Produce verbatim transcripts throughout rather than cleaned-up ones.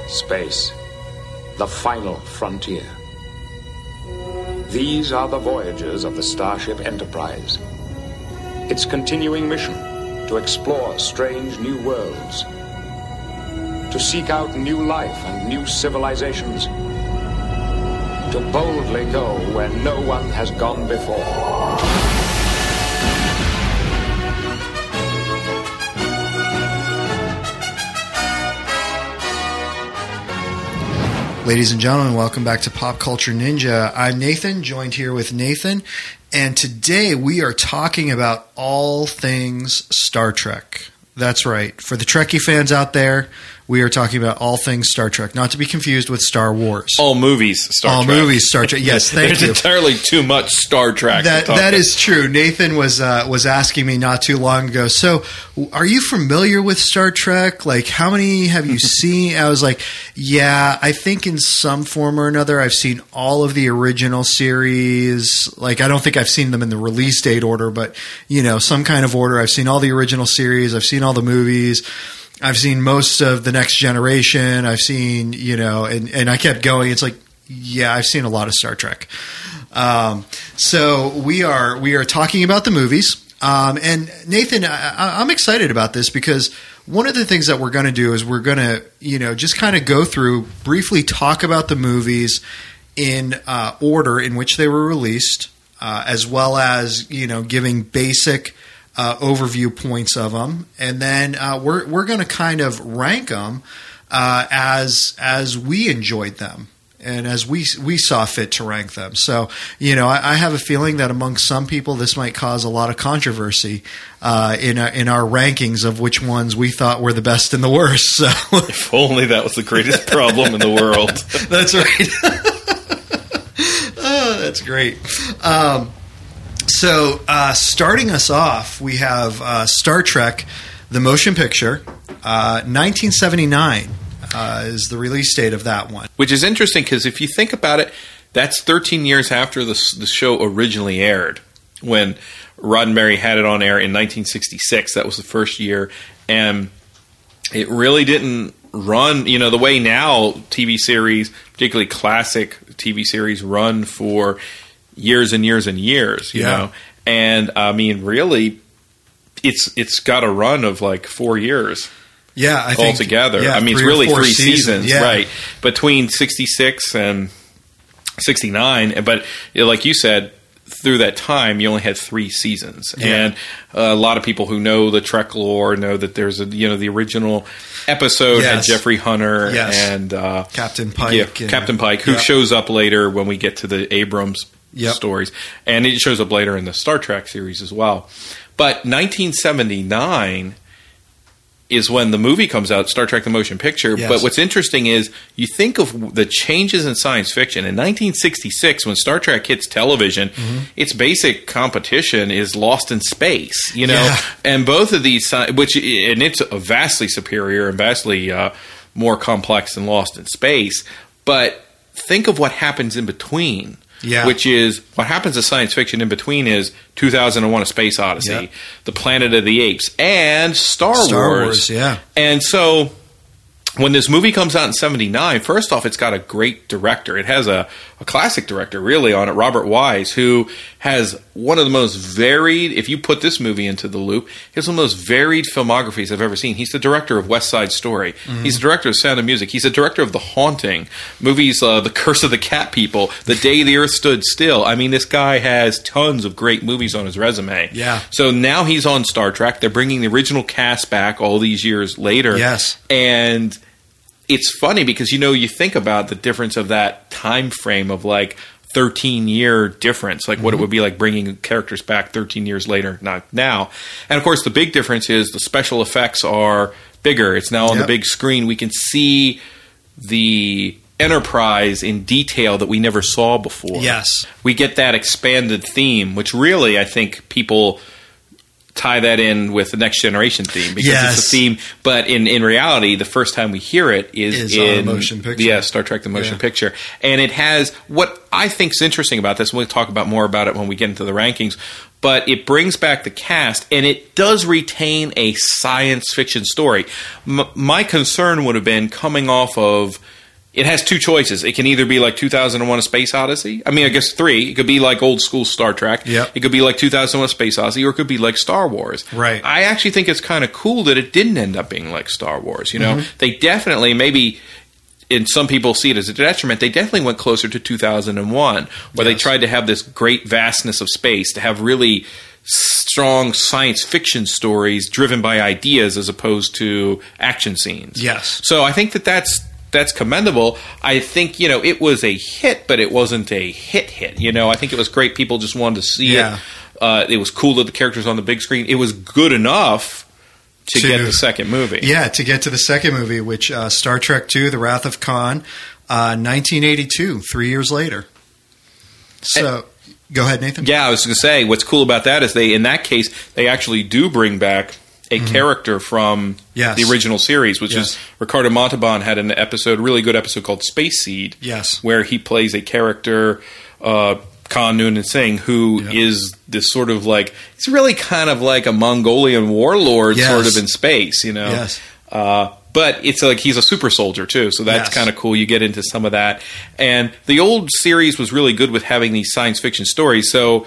Space, the final frontier. These are the voyages of the Starship Enterprise. Its continuing mission to explore strange new worlds, to seek out new life and new civilizations, to boldly go where no one has gone before. Ladies and gentlemen, welcome back to Pop Culture Ninja. I'm Nathan, joined here with Nathan, and today we are talking about all things Star Trek. That's right. For the Trekkie fans out there, we are talking about all things Star Trek, not to be confused with Star Wars. All movies Star all Trek. All movies Star Trek. Yes, thank There's you. There's entirely too much Star Trek. That to talk that about. is true. Nathan was uh, was asking me not too long ago. So, are you familiar with Star Trek? Like, how many have you seen? I was like, yeah, I think in some form or another, I've seen all of the original series. Like, I don't think I've seen them in the release date order, but you know, some kind of order. I've seen all the original series. I've seen all the movies. I've seen most of The Next Generation. I've seen, you know, and, and I kept going. It's like, yeah, I've seen a lot of Star Trek. Um, so we are we are talking about the movies. Um, and Nathan, I, I'm excited about this because one of the things that we're going to do is we're going to, you know, just kind of go through, briefly talk about the movies in uh, order in which they were released, uh, as well as, you know, giving basic Uh, overview points of them, and then uh, we're we're going to kind of rank them uh, as as we enjoyed them and as we we saw fit to rank them. So, you know, I, I have a feeling that among some people this might cause a lot of controversy uh, in our, in our rankings of which ones we thought were the best and the worst. So, if only that was the greatest problem in the world. That's right. Oh, that's great. Um, So, uh, starting us off, we have uh, Star Trek, the motion picture, uh, nineteen seventy-nine uh, is the release date of that one. Which is interesting because if you think about it, that's thirteen years after the, the show originally aired. When Roddenberry had it on air in nineteen sixty-six, that was the first year, and it really didn't run, you know, the way now T V series, particularly classic T V series, run for years and years and years, you yeah. know, and I mean, really, it's it's got a run of like four years. Yeah, I think altogether. Yeah, I mean, it's really three seasons, seasons yeah. right? Between sixty-six and sixty-nine, but you know, like you said, through that time, you only had three seasons, yeah. and uh, a lot of people who know the Trek lore know that there's a you know the original episode yes. had Jeffrey Hunter yes. and uh, Captain Pike, yeah, and, Captain Pike, who yeah. shows up later when we get to the Abrams Yep. stories, and it shows up later in the Star Trek series as well. But nineteen seventy-nine is when the movie comes out, Star Trek the Motion Picture. Yes. But what's interesting is you think of the changes in science fiction. In nineteen sixty-six, when Star Trek hits television, mm-hmm. its basic competition is Lost in Space, you know, yeah. and both of these, which and it's vastly superior and vastly uh, more complex than Lost in Space. But think of what happens in between. Yeah. Which is, what happens to science fiction in between is two thousand one: A Space Odyssey, yep. The Planet of the Apes, and Star, Star Wars. Wars. Yeah. And so, when this movie comes out in seventy-nine, first off, it's got a great director. It has a, a classic director, really, on it, Robert Wise, who has one of the most varied, if you put this movie into the loop, he has one of the most varied filmographies I've ever seen. He's the director of West Side Story. Mm-hmm. He's the director of Sound of Music. He's the director of The Haunting, movies uh, The Curse of the Cat People, The Day the Earth Stood Still. I mean, this guy has tons of great movies on his resume. Yeah. So now he's on Star Trek. They're bringing the original cast back all these years later. Yes. And it's funny because, you know, you think about the difference of that time frame of like thirteen year difference, like mm-hmm. what it would be like bringing characters back thirteen years later, not now. And of course, the big difference is the special effects are bigger. It's now on yep. the big screen. We can see the Enterprise in detail that we never saw before. Yes. We get that expanded theme, which really I think people tie that in with the Next Generation theme because Yes. it's a theme. But in, in reality, the first time we hear it is, Is on in a motion picture. Yeah, Star Trek: The Motion Yeah. Picture, and it has what I think is interesting about this. And we'll talk about more about it when we get into the rankings. But it brings back the cast, and it does retain a science fiction story. M- my concern would have been coming off of. It has two choices. It can either be like two thousand one: A Space Odyssey. I mean, I guess three. It could be like old school Star Trek. Yep. It could be like two thousand one: A Space Odyssey, or it could be like Star Wars. Right. I actually think it's kind of cool that it didn't end up being like Star Wars. You know, Mm-hmm. they definitely maybe. And some people see it as a detriment. They definitely went closer to two thousand one, where they Yes. tried to have this great vastness of space, to have really strong science fiction stories driven by ideas as opposed to action scenes. Yes. So I think that that's that's commendable. I think, you know, it was a hit, but it wasn't a hit hit. You know, I think it was great. People just wanted to see Yeah. it. Uh, it was cool that the characters on the big screen. It was good enough to, To- get the second movie. Yeah, to get to the second movie, which uh, Star Trek two, The Wrath of Khan, uh, nineteen eighty-two, three years later. So, go ahead, Nathan. Yeah, I was going to say, what's cool about that is they, in that case, they actually do bring back a character from Yes. the original series, which Yes. is Ricardo Montalban had an episode, really good episode called Space Seed. Yes. Where he plays a character, uh, Khan Noonan Singh, who Yeah. is this sort of like, he's really kind of like a Mongolian warlord Yes. sort of in space, you know? Yes. Uh, but it's like he's a super soldier too, so that's Yes. kind of cool. You get into some of that, and the old series was really good with having these science fiction stories. So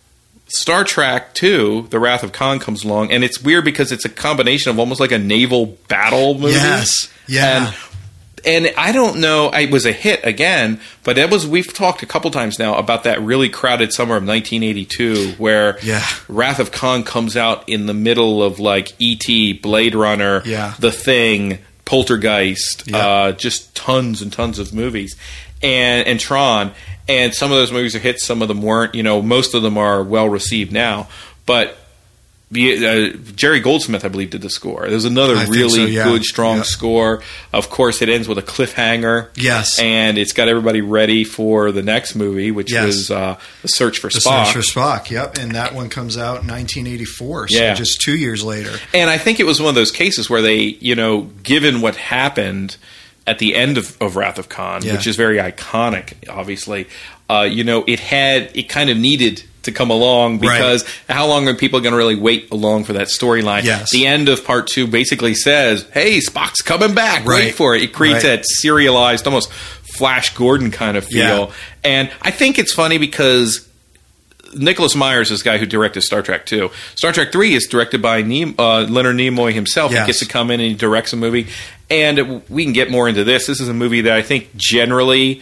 Star Trek two, The Wrath of Khan comes along, and it's weird because it's a combination of almost like a naval battle movie. Yes. Yeah. And, and I don't know, it was a hit again, but it was. We've talked a couple times now about that really crowded summer of nineteen eighty-two, where Yeah. Wrath of Khan comes out in the middle of like E T, Blade Runner, Yeah. The Thing, Poltergeist, Yeah. uh, just tons and tons of movies, and and Tron, and some of those movies are hits, some of them weren't. You know, most of them are well received now, but. The, uh, Jerry Goldsmith, I believe, did the score. There's another I think really so, yeah. good, strong Yeah. score. Of course, it ends with a cliffhanger. Yes. And it's got everybody ready for the next movie, which Yes. was uh, The Search for The Spock. Search for Spock, yep. And that one comes out in nineteen eighty-four, so Yeah. just two years later. And I think it was one of those cases where they, you know, given what happened at the end of, of Wrath of Khan, Yeah. which is very iconic, obviously, uh, you know, it had, it kind of needed to come along because Right. how long are people going to really wait along for that storyline? Yes. The end of part two basically says, hey, Spock's coming back. Right. Wait for it. It creates Right. that serialized, almost Flash Gordon kind of feel. Yeah. And I think it's funny because Nicholas Myers is the guy who directed Star Trek two. Star Trek three is directed by Neem, uh, Leonard Nimoy himself. Yes. He gets to come in and he directs a movie. And we can get more into this. This is a movie that I think generally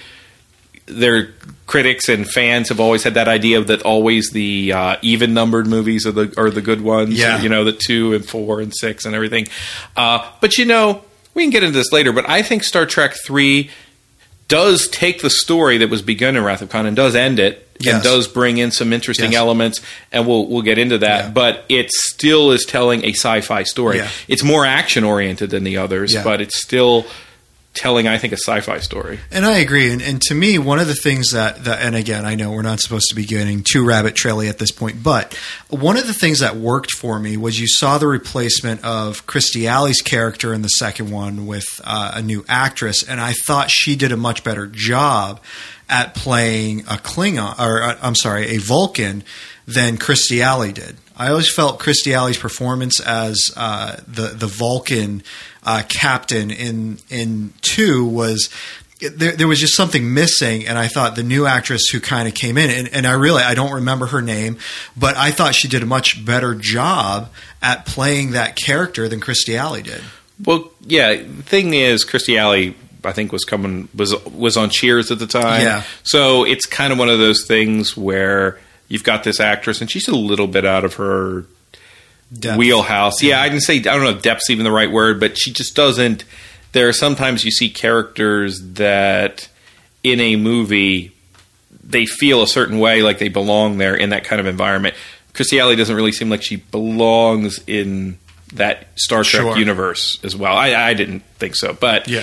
their critics and fans have always had that idea that always the uh, even numbered movies are the are the good ones. Yeah. You know, the two and four and six and everything. Uh, but you know, we can get into this later. But I think Star Trek three does take the story that was begun in Wrath of Khan and does end it. Yes. And does bring in some interesting Yes. elements, and we'll we'll get into that. Yeah. But it still is telling a sci-fi story. Yeah. It's more action oriented than the others, Yeah. but it's still telling, I think, a sci-fi story. And I agree. And, and to me, one of the things that, that, and again, I know we're not supposed to be getting too rabbit traily at this point, but one of the things that worked for me was you saw the replacement of Kirstie Alley's character in the second one with uh, a new actress, and I thought she did a much better job at playing a Klingon, or uh, I'm sorry, a Vulcan than Kirstie Alley did. I always felt Kirstie Alley's performance as uh, the the Vulcan uh, captain in in two was there, there was just something missing, and I thought the new actress who kind of came in, and, and I really I don't remember her name, but I thought she did a much better job at playing that character than Kirstie Alley did. Well, yeah. The thing is, Kirstie Alley, I think, was coming was was on Cheers at the time. Yeah. So it's kind of one of those things where you've got this actress, and she's a little bit out of her Depth. wheelhouse. Yeah, I can say I don't know if depth's even the right word, but she just doesn't. There are sometimes you see characters that in a movie they feel a certain way, like they belong there in that kind of environment. Kirstie Alley doesn't really seem like she belongs in that Star Trek Sure. universe as well. I, I didn't think so, but Yeah.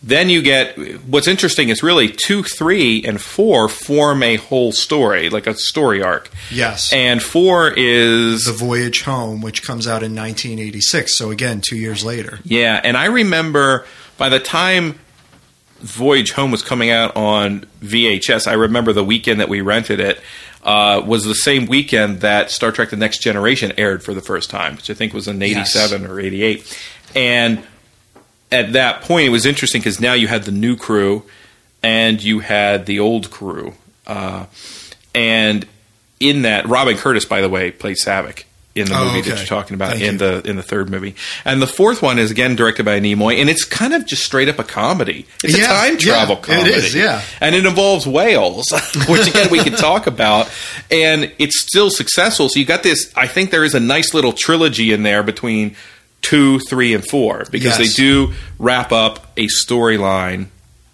then you get, what's interesting is really two, three, and four form a whole story, like a story arc. Yes. And four is... The Voyage Home, which comes out in nineteen eighty-six. So again, two years later. Yeah, and I remember by the time Voyage Home was coming out on V H S, I remember the weekend that we rented it uh, was the same weekend that Star Trek The Next Generation aired for the first time, which I think was in eighty-seven yes. or eighty-eight. And at that point, it was interesting because now you had the new crew and you had the old crew. Uh, and in that, Robin Curtis, by the way, played Saavik in the oh, movie okay. that you're talking about Thank in you. the in the third movie. And the fourth one is, again, directed by Nimoy, and it's kind of just straight up a comedy. It's yeah, a time travel yeah, comedy. It is, yeah. And it involves whales, which, again, we can talk about. And it's still successful. So you got this, I think there is a nice little trilogy in there between two, three, and four, because yes. they do wrap up a storyline,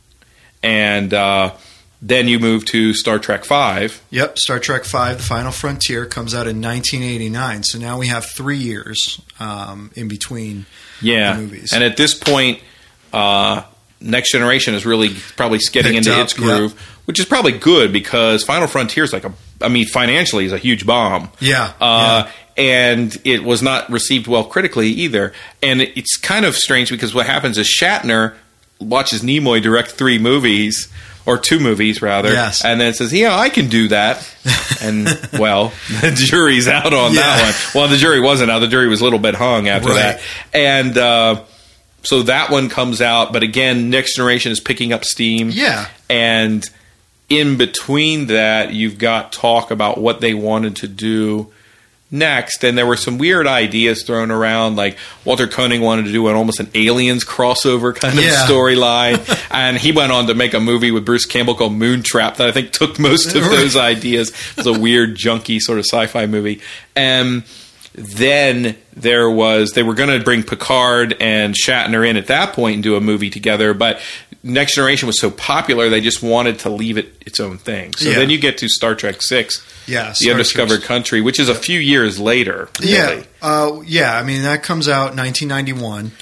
and uh, then you move to Star Trek Five. Yep, Star Trek Five: The Final Frontier comes out in nineteen eighty-nine. So now we have three years um, in between yeah. the movies. And at this point, uh, Next Generation is really probably getting Picked into up, its groove, yep. which is probably good because Final Frontier is like a, I mean, financially is a huge bomb. Yeah. Uh, yeah. And it was not received well critically either. And it's kind of strange because what happens is Shatner watches Nimoy direct three movies, or two movies rather, yes. and then says, yeah, I can do that. And, well, the jury's out on yeah. that one. Well, the jury wasn't out. The jury was a little bit hung after right. that. And uh, so that one comes out. But again, Next Generation is picking up steam. Yeah. And in between that, you've got talk about what they wanted to do next, and there were some weird ideas thrown around, like Walter Koenig wanted to do an almost an Aliens crossover kind of yeah. storyline, and he went on to make a movie with Bruce Campbell called Moontrap that I think took most of those ideas. It was a weird, junky sort of sci-fi movie. And then there was, they were going to bring Picard and Shatner in at that point and do a movie together, but Next Generation was so popular, they just wanted to leave it its own thing. So yeah. then you get to Star Trek Six, yeah, The Star Undiscovered Trek's. Country, which is a few years later. Really. Yeah, uh, yeah. I mean, that comes out nineteen ninety-one.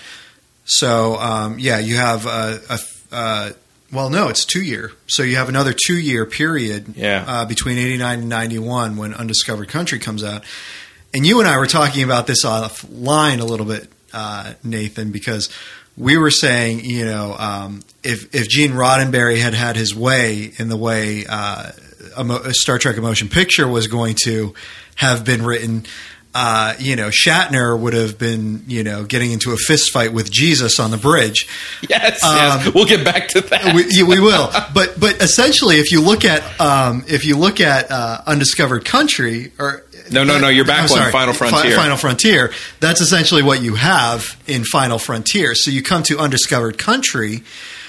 So, um, yeah, you have a, a uh, well, no, it's two year. So you have another two year period yeah. uh, between eighty-nine and ninety-one when Undiscovered Country comes out. And you and I were talking about this offline a little bit, uh, Nathan, because we were saying, you know, um, if if Gene Roddenberry had had his way in the way uh, a, Mo- a Star Trek: A Motion Picture was going to have been written, uh, you know, Shatner would have been, you know, getting into a fist fight with Jesus on the bridge. Yes, Um, yes. We'll get back to that. We, yeah, we will, but but essentially, if you look at um, if you look at uh, Undiscovered Country, or No, no, no, you're back I'm on sorry, Final Frontier. Fi- Final Frontier. That's essentially what you have in Final Frontier. So you come to Undiscovered Country,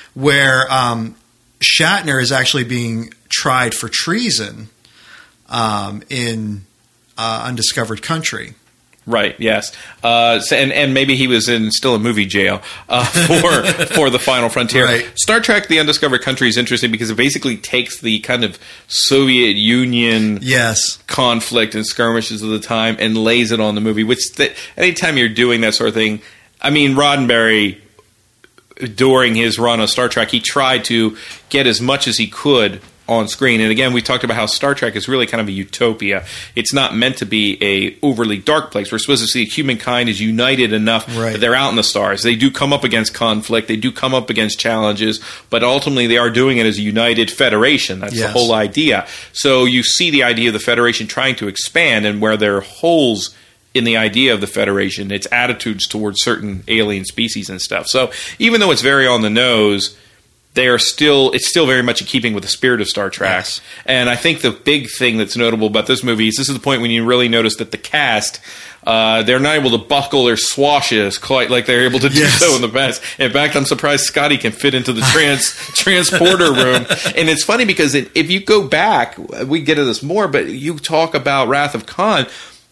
where um, Shatner is actually being tried for treason um, in uh, Undiscovered Country. Right. Yes. Uh, so, and and maybe he was in still in movie jail uh, for for the Final Frontier. Right. Star Trek: The Undiscovered Country is interesting because it basically takes the kind of Soviet Union Yes. conflict and skirmishes of the time and lays it on the movie. Which th- anytime you're doing that sort of thing, I mean, Roddenberry during his run on Star Trek, he tried to get as much as he could on screen. And again, we talked about how Star Trek is really kind of a utopia. It's not meant to be a overly dark place. We're supposed to see humankind is united enough Right. that they're out in the stars. They do come up against conflict. They do come up against challenges, but ultimately they are doing it as a united federation. That's Yes. the whole idea. So you see the idea of the Federation trying to expand, and where there are holes in the idea of the Federation, its attitudes towards certain alien species and stuff. So even though it's very on the nose, they are still, it's still very much in keeping with the spirit of Star Trek. Yes. And I think the big thing that's notable about this movie is this is the point when you really notice that the cast, uh, they're not able to buckle their swashes quite like they're able to do Yes. so in the past. In fact, I'm surprised Scotty can fit into the trans transporter room. And it's funny because it, if you go back, we get into this more, but you talk about Wrath of Khan,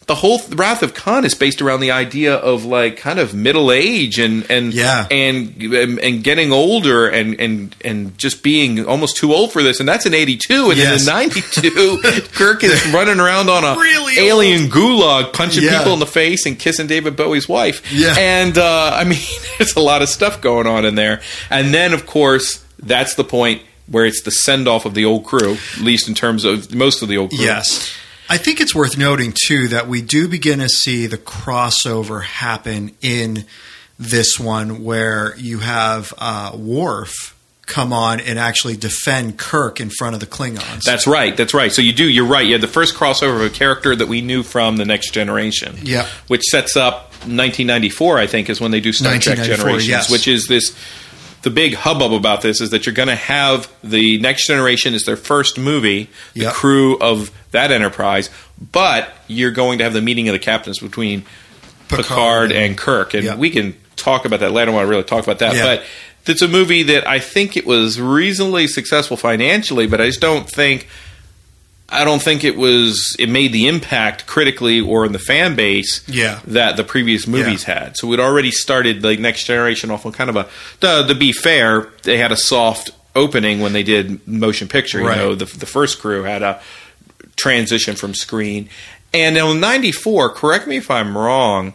the whole Wrath of Khan is based around the idea of like kind of middle age and and yeah. and and getting older and and and just being almost too old for this. And that's in eighty-two, and yes. then in ninety-two, Kirk is running around on a really alien old. gulag, punching yeah. people in the face and kissing David Bowie's wife. Yeah. And uh, I mean, there's a lot of stuff going on in there. And then, of course, that's the point where it's the send off of the old crew, at least in terms of most of the old crew. Yes. I think it's worth noting, too, that we do begin to see the crossover happen in this one where you have uh, Worf come on and actually defend Kirk in front of the Klingons. That's right. That's right. So you do. You're right. You had the first crossover of a character that we knew from The Next Generation. Yeah. Which sets up nineteen ninety-four, I think, is when they do Star Trek Generations, yes. which is this... The big hubbub about this is that you're going to have the Next Generation is their first movie, the yep. crew of that Enterprise, but you're going to have the meeting of the captains between Picard, Picard and, and Kirk. And yep. we can talk about that later. I don't want to really talk about that. Yeah. But it's a movie that I think it was reasonably successful financially, but I just don't think... I don't think it was. It made the impact critically or in the fan base yeah. that the previous movies yeah. had. So we'd already started the Next Generation off on kind of a. To, to be fair, they had a soft opening when they did motion picture. You right. know, the, the first crew had a transition from screen, and in ninety-four. Correct me if I'm wrong.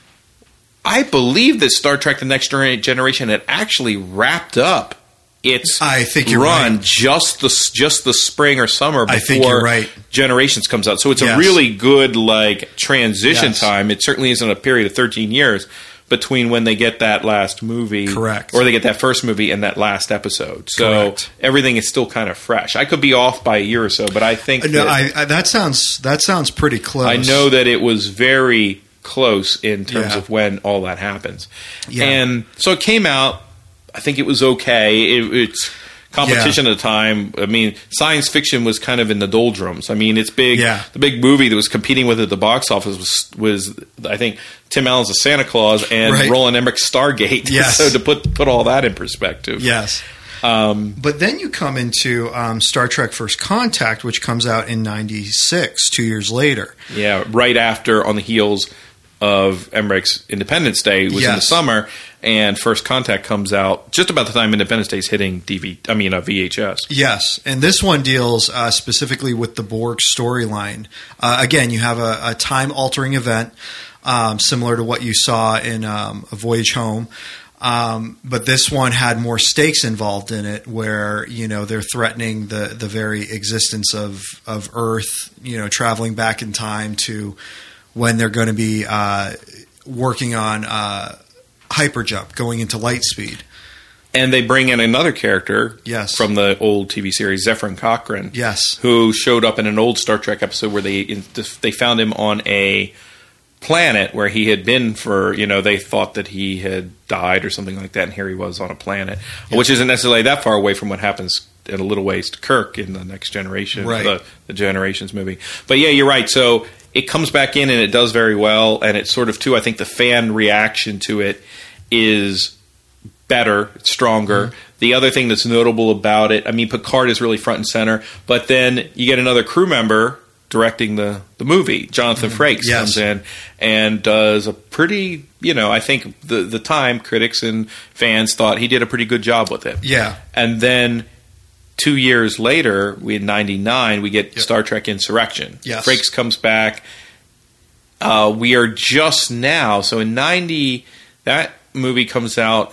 I believe that Star Trek: The Next Generation had actually wrapped up its I think you're run right. just the just the spring or summer before I think you're right. Generations comes out. So it's yes. a really good like transition yes. time. It certainly isn't a period of thirteen years between when they get that last movie, correct, or they get that first movie and that last episode. So correct. everything is still kind of fresh. I could be off by a year or so, but I think no, that, I, I, that sounds that sounds pretty close. I know that it was very close in terms yeah. of when all that happens. Yeah. And so it came out. I think it was okay. It, it's competition yeah. at the time. I mean, science fiction was kind of in the doldrums. I mean, it's big. Yeah. The big movie that was competing with it at the box office was, was I think, Tim Allen's The Santa Claus and right. Roland Emmerich's Stargate. Yes. So to put put all that in perspective. Yes. Um, but then you come into um, Star Trek First Contact, which comes out in ninety-six, two years later. Yeah, right after, on the heels of Emmerich's Independence Day. It was yes. in the summer, and First Contact comes out just about the time Independence Day is hitting D V D. I mean, uh, V H S. Yes, and this one deals uh, specifically with the Borg storyline. Uh, again, you have a, a time-altering event um, similar to what you saw in um, A Voyage Home. Um, but this one had more stakes involved in it, where you know they're threatening the the very existence of of Earth. You know, traveling back in time to when they're going to be uh, working on uh, hyperjump, going into light speed. And they bring in another character yes. from the old T V series, Zefram Cochrane, yes. who showed up in an old Star Trek episode where they they found him on a planet where he had been for, you know, they thought that he had died or something like that, and here he was on a planet, yeah. which isn't necessarily that far away from what happens in a little ways to Kirk in the Next Generation, right. the, the Generations movie. But yeah, you're right. So it comes back in and it does very well, and it's sort of, too, I think the fan reaction to it is better, stronger. Mm-hmm. The other thing that's notable about it, I mean, Picard is really front and center, but then you get another crew member directing the, the movie. Jonathan mm-hmm. Frakes yes. comes in and does a pretty, you know, I think the, the time critics and fans thought he did a pretty good job with it. Yeah. And then two years later, we in ninety-nine, we get yep. Star Trek Insurrection. Yes. Frakes comes back. Uh, we are just now, so in ninety, that movie comes out.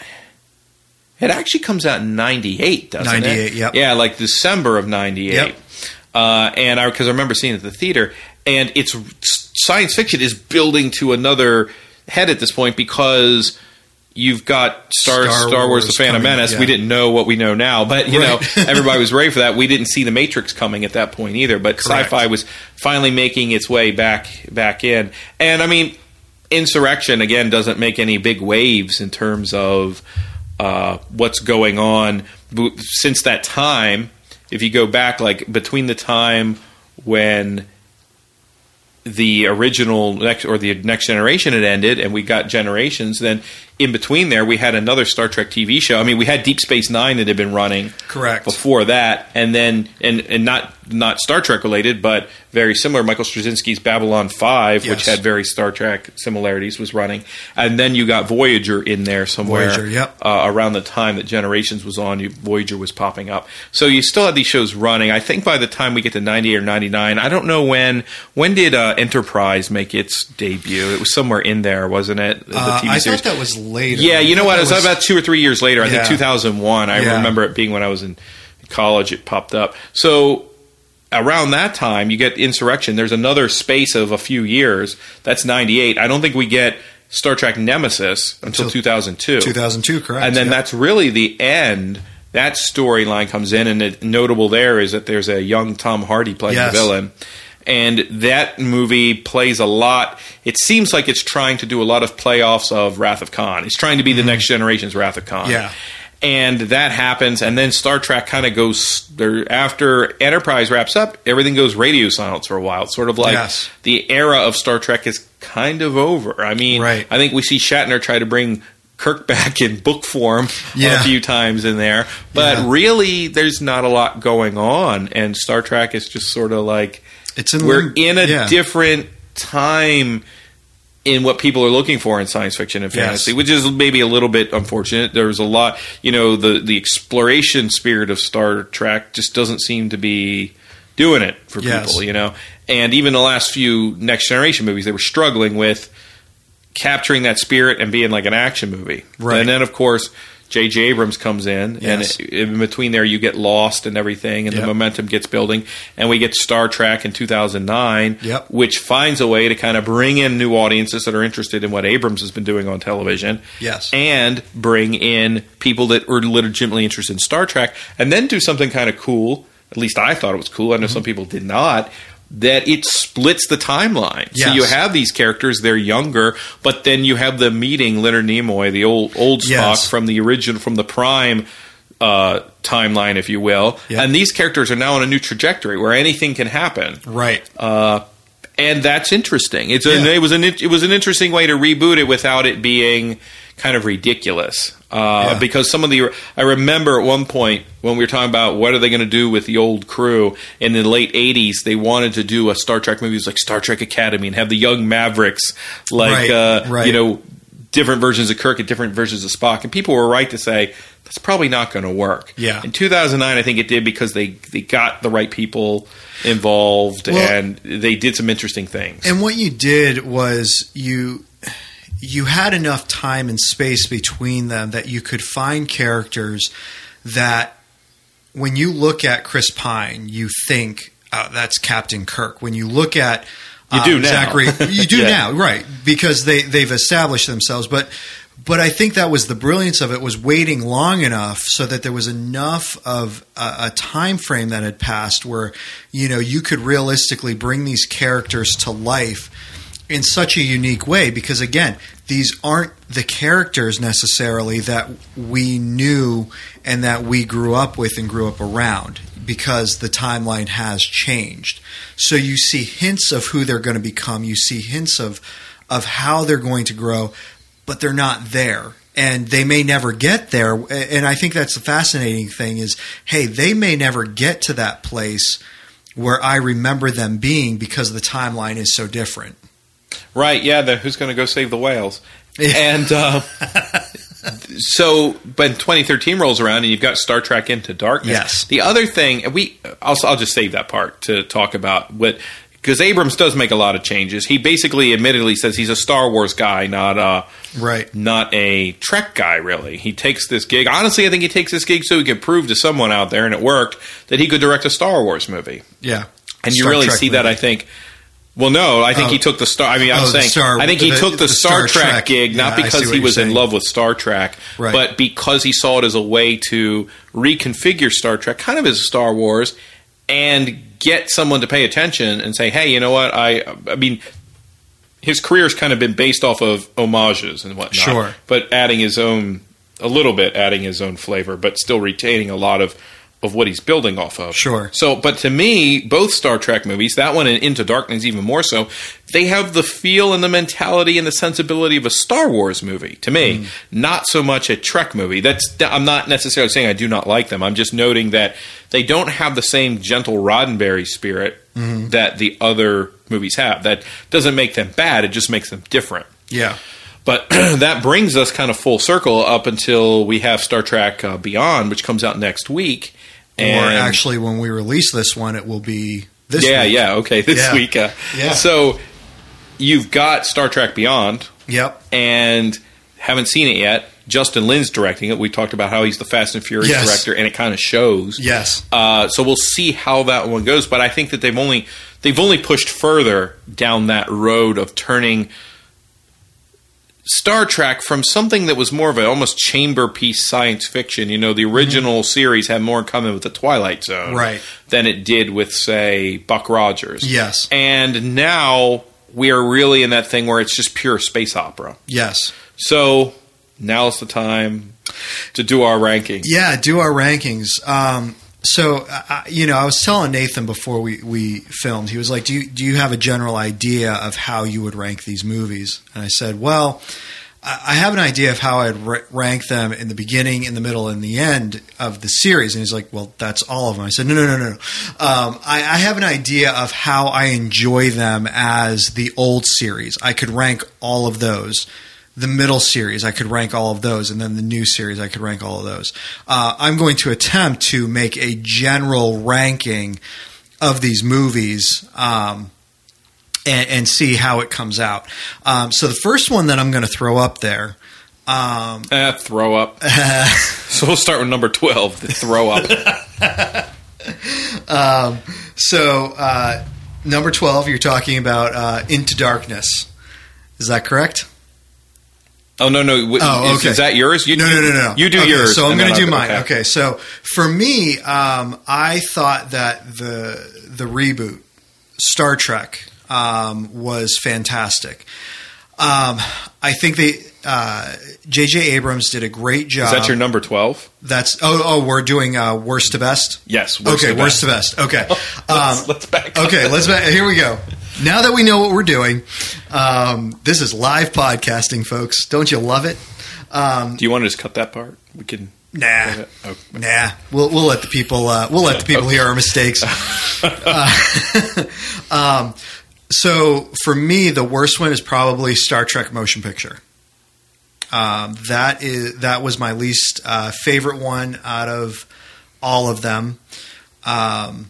It actually comes out in ninety-eight, doesn't it? ninety-eight, yep. Yeah, like December of ninety-eight. Yep. Uh, and I, because I remember seeing it at the theater, and it's science fiction is building to another head at this point because you've got Star, Star, Star Wars: Wars The Phantom coming, Menace. yeah. We didn't know what we know now, but you right. know, everybody was ready for that. We didn't see The Matrix coming at that point either, but Correct. sci-fi was finally making its way back back in. And I mean, Insurrection again doesn't make any big waves in terms of uh, what's going on since that time. If you go back, like between the time when the original next or the Next Generation had ended and we got Generations, then in between there, we had another Star Trek T V show. I mean, we had Deep Space Nine that had been running Correct. before that, and then and and not not Star Trek related, but very similar. Michael Straczynski's Babylon five, Yes. which had very Star Trek similarities, was running, and then you got Voyager in there somewhere. Voyager, yep. uh, around the time that Generations was on, you, Voyager was popping up. So you still had these shows running. I think by the time we get to ninety-eight or ninety-nine, I don't know when. When did uh, Enterprise make its debut? It was somewhere in there, wasn't it? The Uh, T V I series. thought that was later. Yeah, you know what? It was, That was- about two or three years later. I Yeah. think two thousand one. I Yeah. remember it being when I was in college. It popped up. So around that time, you get Insurrection. There's another space of a few years. That's ninety-eight. I don't think we get Star Trek Nemesis until, Until two thousand two. two thousand two, correct. And then yeah. that's really the end. That storyline comes in, and it, notable there is that there's a young Tom Hardy playing Yes. the villain. And that movie plays a lot. It seems like it's trying to do a lot of playoffs of Wrath of Khan. It's trying to be the next generation's Wrath of Khan. Yeah. And that happens, and then Star Trek kind of goes there after Enterprise wraps up. Everything goes radio silence for a while. It's sort of like Yes. the era of Star Trek is kind of over. I mean, Right. I think we see Shatner try to bring Kirk back in book form Yeah. a few times in there, but Yeah. really, there's not a lot going on, and Star Trek is just sort of like It's in we're lim- in a yeah. different time in what people are looking for in science fiction and Yes. fantasy, which is maybe a little bit unfortunate. There's a lot, you know, the the exploration spirit of Star Trek just doesn't seem to be doing it for Yes. people, you know. And even the last few Next Generation movies, they were struggling with capturing that spirit and being like an action movie. Right. And then, of course, J J Abrams comes in, Yes. and in between there, you get Lost and everything, and Yep. the momentum gets building. And we get Star Trek in two thousand nine, Yep. which finds a way to kind of bring in new audiences that are interested in what Abrams has been doing on television. Yes. And bring in people that are legitimately interested in Star Trek, and then do something kind of cool. At least I thought it was cool. I know Mm-hmm. some people did not. That it splits the timeline. So Yes. you have these characters, they're younger, but then you have them meeting Leonard Nimoy, the old old Spock Yes. from the original, from the Prime uh, timeline, if you will. Yeah. And these characters are now on a new trajectory where anything can happen. Right. Uh, and that's interesting. It's a, Yeah. it was an it was an interesting way to reboot it without it being kind of ridiculous. Uh, Yeah. Because some of the I remember at one point when we were talking about what are they going to do with the old crew in the late eighties, they wanted to do a Star Trek movie like Star Trek Academy and have the young Mavericks, like Right, uh, right. you know, different versions of Kirk and different versions of Spock, and people were right to say that's probably not going to work. Yeah. In two thousand nine, I think it did because they they got the right people involved Well- and they did some interesting things. And what you did was you you had enough time and space between them that you could find characters that when you look at Chris Pine, you think uh, that's Captain Kirk. When you look at You do um, now. Zachary, you do Yeah. now, right? Because they they've established themselves, but. But I think that was the brilliance of it, was waiting long enough so that there was enough of a, a time frame that had passed where, you know, you could realistically bring these characters to life in such a unique way. Because again, these aren't the characters necessarily that we knew and that we grew up with and grew up around, because the timeline has changed. So you see hints of who they're going to become. You see hints of of how they're going to grow, but they're not there. And they may never get there. And I think that's the fascinating thing is, hey, they may never get to that place where I remember them being because the timeline is so different. Right, yeah, the, who's going to go save the whales? And uh, so, but twenty thirteen rolls around and you've got Star Trek Into Darkness. Yes. The other thing, and we, I'll, I'll just save that part to talk about what, because Abrams does make a lot of changes. He basically admittedly says he's a Star Wars guy, not a, Right. not a Trek guy, really. He takes this gig. Honestly, I think he takes this gig so he could prove to someone out there, and it worked, that he could direct a Star Wars movie. Yeah. And you Star really Trek see that, movie. I think. Well, no, I think Oh. he took the Star. I mean, I'm Oh, the saying, Star- I think he the- took the, the Star, Star Trek, Trek. gig Yeah, not I see because what he you're was in saying. love with Star Trek, Right. but because he saw it as a way to reconfigure Star Trek, kind of as Star Wars, and get someone to pay attention and say, "Hey, you know what? I, I mean." His career's kind of been based off of homages and whatnot, Sure. but adding his own, a little bit adding his own flavor, but still retaining a lot of of what he's building off of. Sure. So, but to me, both Star Trek movies, that one and Into Darkness even more so, they have the feel and the mentality and the sensibility of a Star Wars movie, to me. Mm. Not so much a Trek movie. That's I'm not necessarily saying I do not like them. I'm just noting that they don't have the same gentle Roddenberry spirit mm-hmm. that the other movies have. That doesn't make them bad, it just makes them different. Yeah. But that brings us kind of full circle up until we have Star Trek uh, Beyond, which comes out next week. And or actually, when we release this one, it will be this yeah, week. Yeah, yeah, okay, this yeah. week. Uh, yeah. So you've got Star Trek Beyond. Yep. And haven't seen it yet. Justin Lin's directing it. We talked about how he's the Fast and Furious yes. director, and it kind of shows. Yes. Uh, so we'll see how that one goes. But I think that they've only they've only pushed further down that road of turning Star Trek from something that was more of an almost chamber piece science fiction. You know, the original mm-hmm. series had more in common with the Twilight Zone right. than it did with, say, Buck Rogers. Yes. And now we are really in that thing where it's just pure space opera. Yes. So now's the time to do our rankings. Yeah, do our rankings. Um, so, uh, you know, I was telling Nathan before we, we filmed, he was like, do you, do you have a general idea of how you would rank these movies? And I said, well, I have an idea of how I'd r- rank them in the beginning, in the middle, and the end of the series. And he's like, well, that's all of them. I said, no, no, no, no. Um, I, I have an idea of how I enjoy them as the old series. I could rank all of those. The middle series, I could rank all of those, and then the new series, I could rank all of those. Uh, I'm going to attempt to make a general ranking of these movies um, and, and see how it comes out. Um, so the first one that I'm going to throw up there. Um, eh, throw up. So we'll start with number twelve, the throw up. um, so uh, number twelve, you're talking about uh, Into Darkness. Is that correct? Oh, no, no. Oh, is, okay. is that yours? You, no, no, no, no. You do okay, yours. So I'm going to do mine. Okay. okay. So for me, um, I thought that the the reboot, Star Trek, um, was fantastic. Um, I think they uh, J J Abrams did a great job. Is that your number twelve? That's oh oh we're doing uh, worst to best. Yes. Worst okay. to Worst best. to best. Okay. let's, um, let's back up. Okay. Let's back. Here we go. Now that we know what we're doing, um, this is live podcasting, folks. Don't you love it? Um, Do you want to just cut that part? We can. Nah, oh. nah. We'll we'll let the people uh, we'll let the people okay. hear our mistakes. uh, um, so for me, the worst one is probably Star Trek Motion Picture. Um, that is that was my least uh, favorite one out of all of them. Um,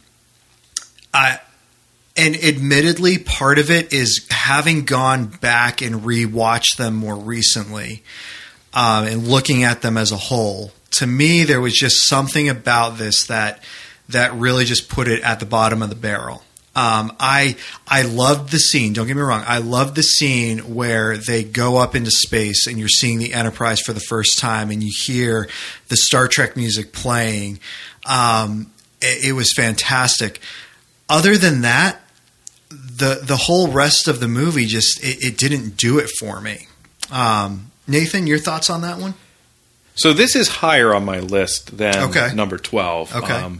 I. And admittedly, part of it is having gone back and rewatched them more recently um, and looking at them as a whole. To me, there was just something about this that that really just put it at the bottom of the barrel. Um, I I loved the scene. Don't get me wrong. I loved the scene where they go up into space and you're seeing the Enterprise for the first time and you hear the Star Trek music playing. Um, it, it was fantastic. Other than that, the the whole rest of the movie just it, it didn't do it for me. Um, Nathan, your thoughts on that one? So this is higher on my list than okay. number twelve. Okay. Um,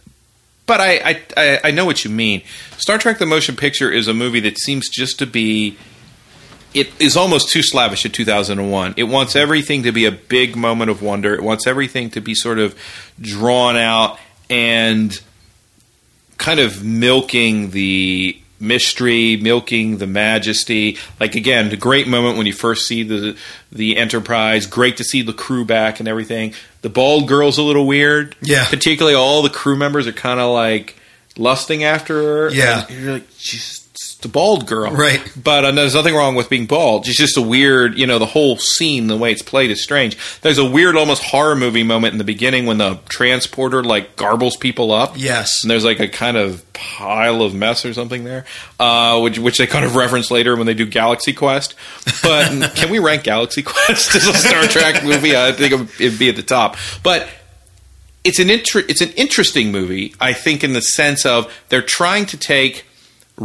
but I, I I know what you mean. Star Trek: The Motion Picture is a movie that seems just to be. It is almost too slavish in two thousand one. It wants everything to be a big moment of wonder. It wants everything to be sort of drawn out and kind of milking the mystery, milking the majesty. Like, again, the great moment when you first see the the Enterprise. Great to see the crew back and everything. The bald girl's a little weird. Yeah. Particularly all the crew members are kind of like lusting after her. Yeah. And you're like, she's the bald girl. Right. But uh, there's nothing wrong with being bald. It's just a weird, you know, the whole scene, the way it's played is strange. There's a weird, almost horror movie moment in the beginning when the transporter, like, garbles people up. Yes. And there's, like, a kind of pile of mess or something there, uh, which, which they kind of reference later when they do Galaxy Quest. But can we rank Galaxy Quest as a Star Trek movie? I think it'd be at the top. But it's an inter- it's an interesting movie, I think, in the sense of they're trying to take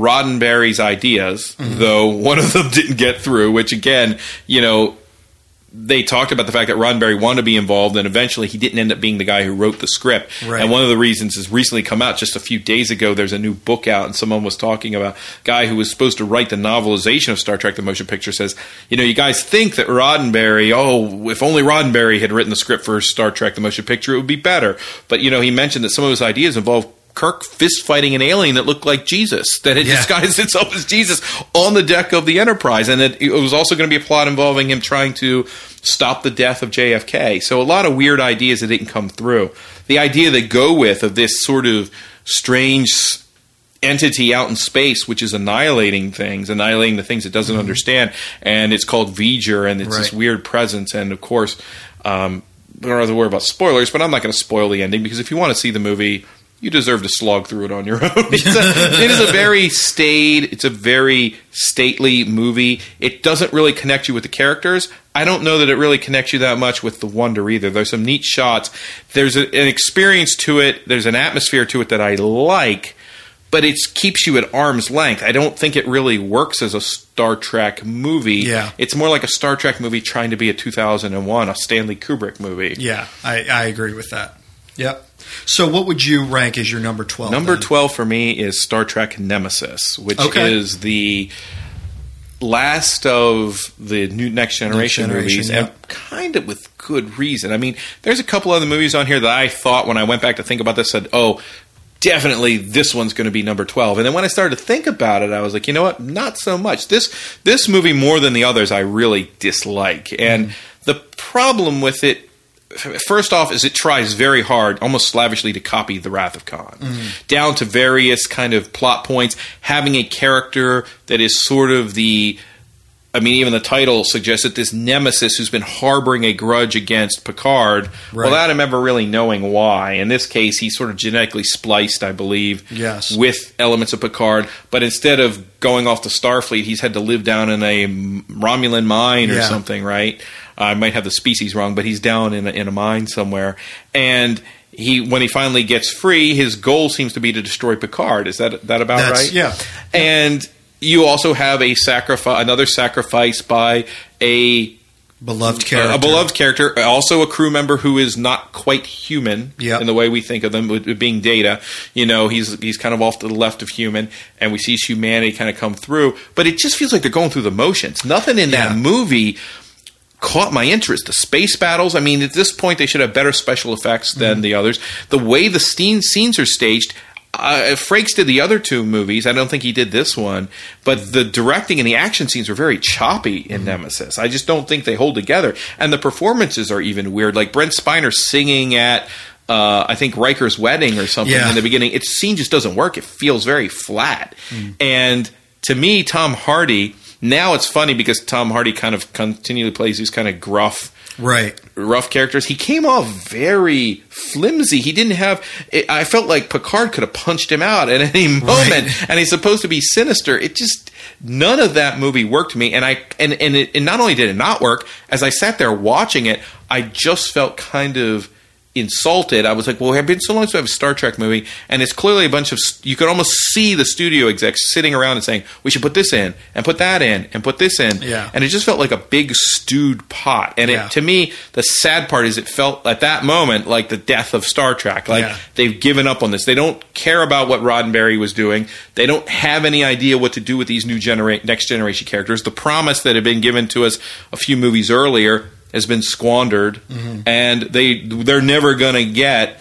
Roddenberry's ideas, mm-hmm. though one of them didn't get through, which again, you know, they talked about the fact that Roddenberry wanted to be involved, and eventually he didn't end up being the guy who wrote the script. Right. And one of the reasons has recently come out just a few days ago. There's a new book out, and someone was talking about a guy who was supposed to write the novelization of Star Trek: The Motion Picture says, you know, you guys think that Roddenberry, oh, if only Roddenberry had written the script for Star Trek: The Motion Picture, it would be better. But, you know, he mentioned that some of his ideas involved Kirk fist fighting an alien that looked like Jesus, that had yeah. disguised itself as Jesus on the deck of the Enterprise. And it, it was also going to be a plot involving him trying to stop the death of J F K. So a lot of weird ideas that didn't come through. The idea they go with of this sort of strange entity out in space, which is annihilating things, annihilating the things it doesn't mm-hmm. understand. And it's called V'ger, and it's right. this weird presence. And, of course, um, I don't have to worry about spoilers, but I'm not going to spoil the ending, because if you want to see the movie, you deserve to slog through it on your own. It's a, it is a very staid, it's a very stately movie. It doesn't really connect you with the characters. I don't know that it really connects you that much with the Wonder either. There's some neat shots. There's a, an experience to it. There's an atmosphere to it that I like, but it keeps you at arm's length. I don't think it really works as a Star Trek movie. Yeah. It's more like a Star Trek movie trying to be a two thousand one, a Stanley Kubrick movie. Yeah, I, I agree with that. Yep. So what would you rank as your number twelve? Number then? twelve for me is Star Trek Nemesis, which okay. is the last of the new Next Generation, Next Generation movies, yep. and kind of with good reason. I mean, there's a couple other movies on here that I thought, when I went back to think about this, said, oh, definitely this one's going to be number twelve. And then when I started to think about it, I was like, you know what? Not so much. This this movie, more than the others, I really dislike. And mm. the problem with it, first off, is it tries very hard, almost slavishly, to copy The Wrath of Khan. Mm. Down to various kind of plot points, having a character that is sort of the... I mean, even the title suggests that this nemesis who's been harboring a grudge against Picard, right. without him ever really knowing why. In this case, he's sort of genetically spliced, I believe, yes. with elements of Picard. But instead of going off to Starfleet, he's had to live down in a Romulan mine or yeah. something, right? I might have the species wrong, but he's down in a, in a mine somewhere. And he, when he finally gets free, his goal seems to be to destroy Picard. Is that that about That's, right? Yeah. And you also have a sacrifice, another sacrifice by a beloved character, a beloved character, also a crew member who is not quite human yep. in the way we think of them, with being Data. You know, he's he's kind of off to the left of human, and we see his humanity kind of come through. But it just feels like they're going through the motions. Nothing in that yeah. movie caught my interest. The space battles, I mean, at this point, they should have better special effects than mm. the others. The way the scene, scenes are staged. Uh, Frakes did the other two movies. I don't think he did this one. But the directing and the action scenes are very choppy in mm-hmm. Nemesis. I just don't think they hold together. And the performances are even weird. Like Brent Spiner singing at, uh, I think, Riker's wedding or something yeah. in the beginning. Its scene just doesn't work. It feels very flat. Mm. And to me, Tom Hardy, now it's funny because Tom Hardy kind of continually plays these kind of gruff, right, rough characters. He came off very flimsy. He didn't have... It, I felt like Picard could have punched him out at any moment, right. and he's supposed to be sinister. It just... None of that movie worked to me, and I and and, it, and not only did it not work, as I sat there watching it, I just felt kind of insulted. I was like, well, it's been so long since I have a Star Trek movie, and it's clearly a bunch of... You could almost see the studio execs sitting around and saying, we should put this in, and put that in, and put this in. Yeah. And it just felt like a big stewed pot. And yeah. it, to me, the sad part is it felt at that moment like the death of Star Trek. Like yeah. they've given up on this. They don't care about what Roddenberry was doing. They don't have any idea what to do with these new genera- next generation characters. The promise that had been given to us a few movies earlier has been squandered, mm-hmm. and they they're never going to get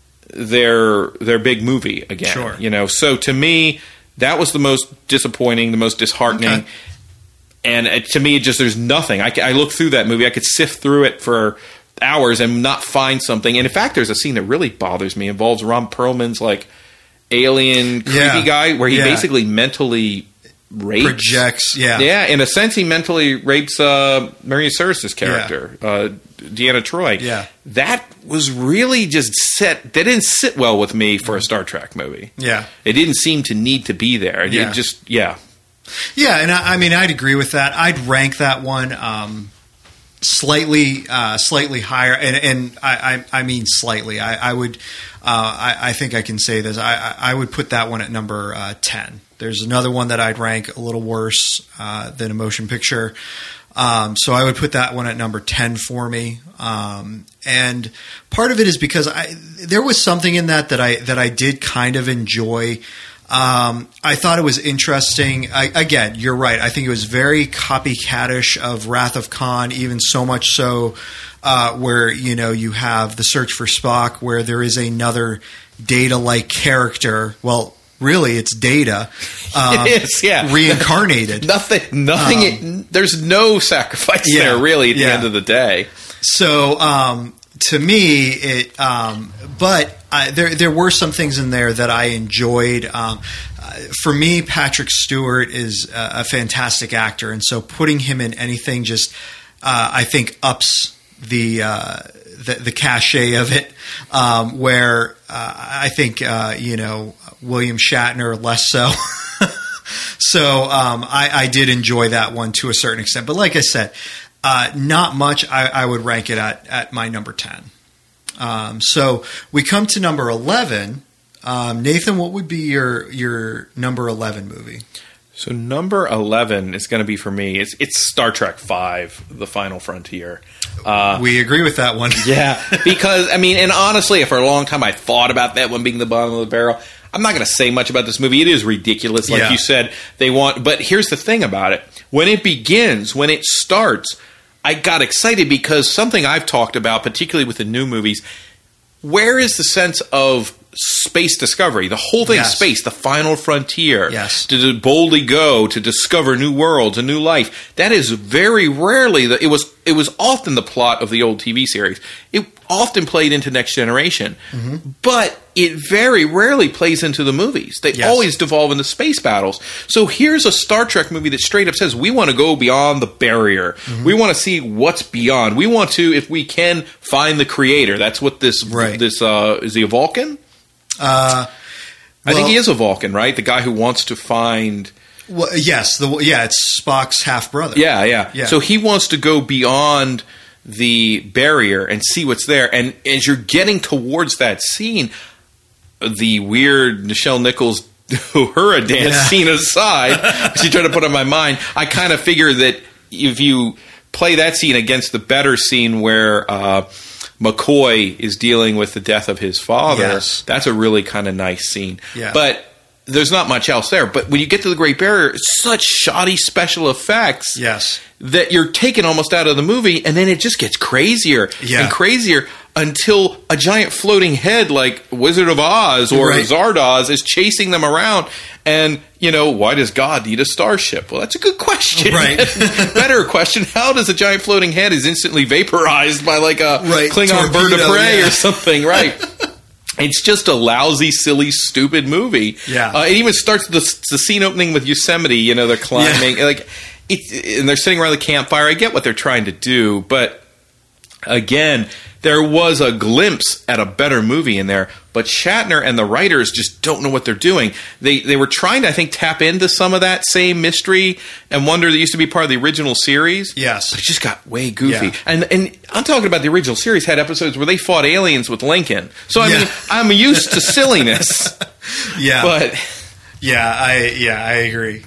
their their big movie again. Sure. You know, so to me, that was the most disappointing, the most disheartening. Okay. And it, to me, it just there's nothing. I, I looked through that movie. I could sift through it for hours and not find something. And in fact, there's a scene that really bothers me. It involves Ron Perlman's like alien creepy yeah. guy, where he yeah. basically mentally rapes, projects. Yeah, yeah. In a sense, he mentally rapes uh, Maria Sirtis' character, yeah. uh, Deanna Troi. Yeah, that was really just set. That didn't sit well with me for a Star Trek movie. Yeah, it didn't seem to need to be there. It yeah. just yeah. Yeah, and I, I mean, I'd agree with that. I'd rank that one um, slightly, uh, slightly higher, and, and I, I, I mean slightly. I, I would, uh, I, I think I can say this. I, I would put that one at number uh, ten. There's another one that I'd rank a little worse uh, than a motion picture. Um, so I would put that one at number ten for me. Um, and part of it is because I, there was something in that that I that I did kind of enjoy. Um, I thought it was interesting. I, again, you're right. I think it was very copycatish of Wrath of Khan, even so much so uh, where, you know, you have The Search for Spock, where there is another Data-like character. Well, really, it's Data. Um, it is, yeah. Reincarnated. nothing, nothing. Um, it, there's no sacrifice yeah, there, really, at yeah. the end of the day. So, um, to me, it. Um, but I, there, there were some things in there that I enjoyed. Um, uh, for me, Patrick Stewart is a, a fantastic actor, and so putting him in anything just, uh, I think, ups the. Uh, The, the cachet of it, um, where uh, I think uh, you know William Shatner less so. so um, I, I did enjoy that one to a certain extent, but like I said, uh, not much. I, I would rank it at at my number ten. Um, so we come to number eleven. Um, Nathan, what would be your your number eleven movie? So number eleven is going to be for me. It's it's Star Trek Five: The Final Frontier. Uh, we agree with that one. yeah, because I mean, and honestly, for a long time, I thought about that one being the bottom of the barrel. I'm not going to say much about this movie. It is ridiculous, like yeah. you said. They want, but here's the thing about it: when it begins, when it starts, I got excited because something I've talked about, particularly with the new movies. Where is the sense of space discovery? The whole thing yes. is space, the final frontier. Yes. To boldly go, to discover new worlds, a new life. That is very rarely, the, it was It was often the plot of the old T V series. It often played into Next Generation. Mm-hmm. But it very rarely plays into the movies. They yes. always devolve into space battles. So here's a Star Trek movie that straight up says, we want to go beyond the barrier. Mm-hmm. We want to see what's beyond. We want to, if we can, find the creator. That's what this, right. this uh, is he a Vulcan? Uh, well, I think he is a Vulcan, right? The guy who wants to find... Well, yes, the yeah, it's Spock's half brother. Yeah, yeah, yeah. So he wants to go beyond the barrier and see what's there. And as you're getting towards that scene, the weird Nichelle Nichols Uhura dance yeah. scene aside, which you try to put on my mind, I kind of figure that if you play that scene against the better scene where uh, McCoy is dealing with the death of his father, yes. that's a really kind of nice scene. Yeah. But there's not much else there. But when you get to the Great Barrier, it's such shoddy special effects yes. that you're taken almost out of the movie, and then it just gets crazier yeah. and crazier until a giant floating head like Wizard of Oz or right. Zardoz is chasing them around. And, you know, why does God need a starship? Well, that's a good question. Right. Better question, how does a giant floating head is instantly vaporized by like a right. Klingon Torpedo, bird of prey yeah. or something, right? It's just a lousy, silly, stupid movie. Yeah, uh, it even starts the, the scene opening with Yosemite. You know, they're climbing, yeah. like, it, and they're sitting around the campfire. I get what they're trying to do, but again, there was a glimpse at a better movie in there. But Shatner and the writers just don't know what they're doing. They they were trying to, I think, tap into some of that same mystery and wonder that used to be part of the original series. Yes, but it just got way goofy. Yeah. And and I'm talking about the original series had episodes where they fought aliens with Lincoln. So I yeah. mean, I'm used to silliness. yeah, but yeah, I yeah I agree.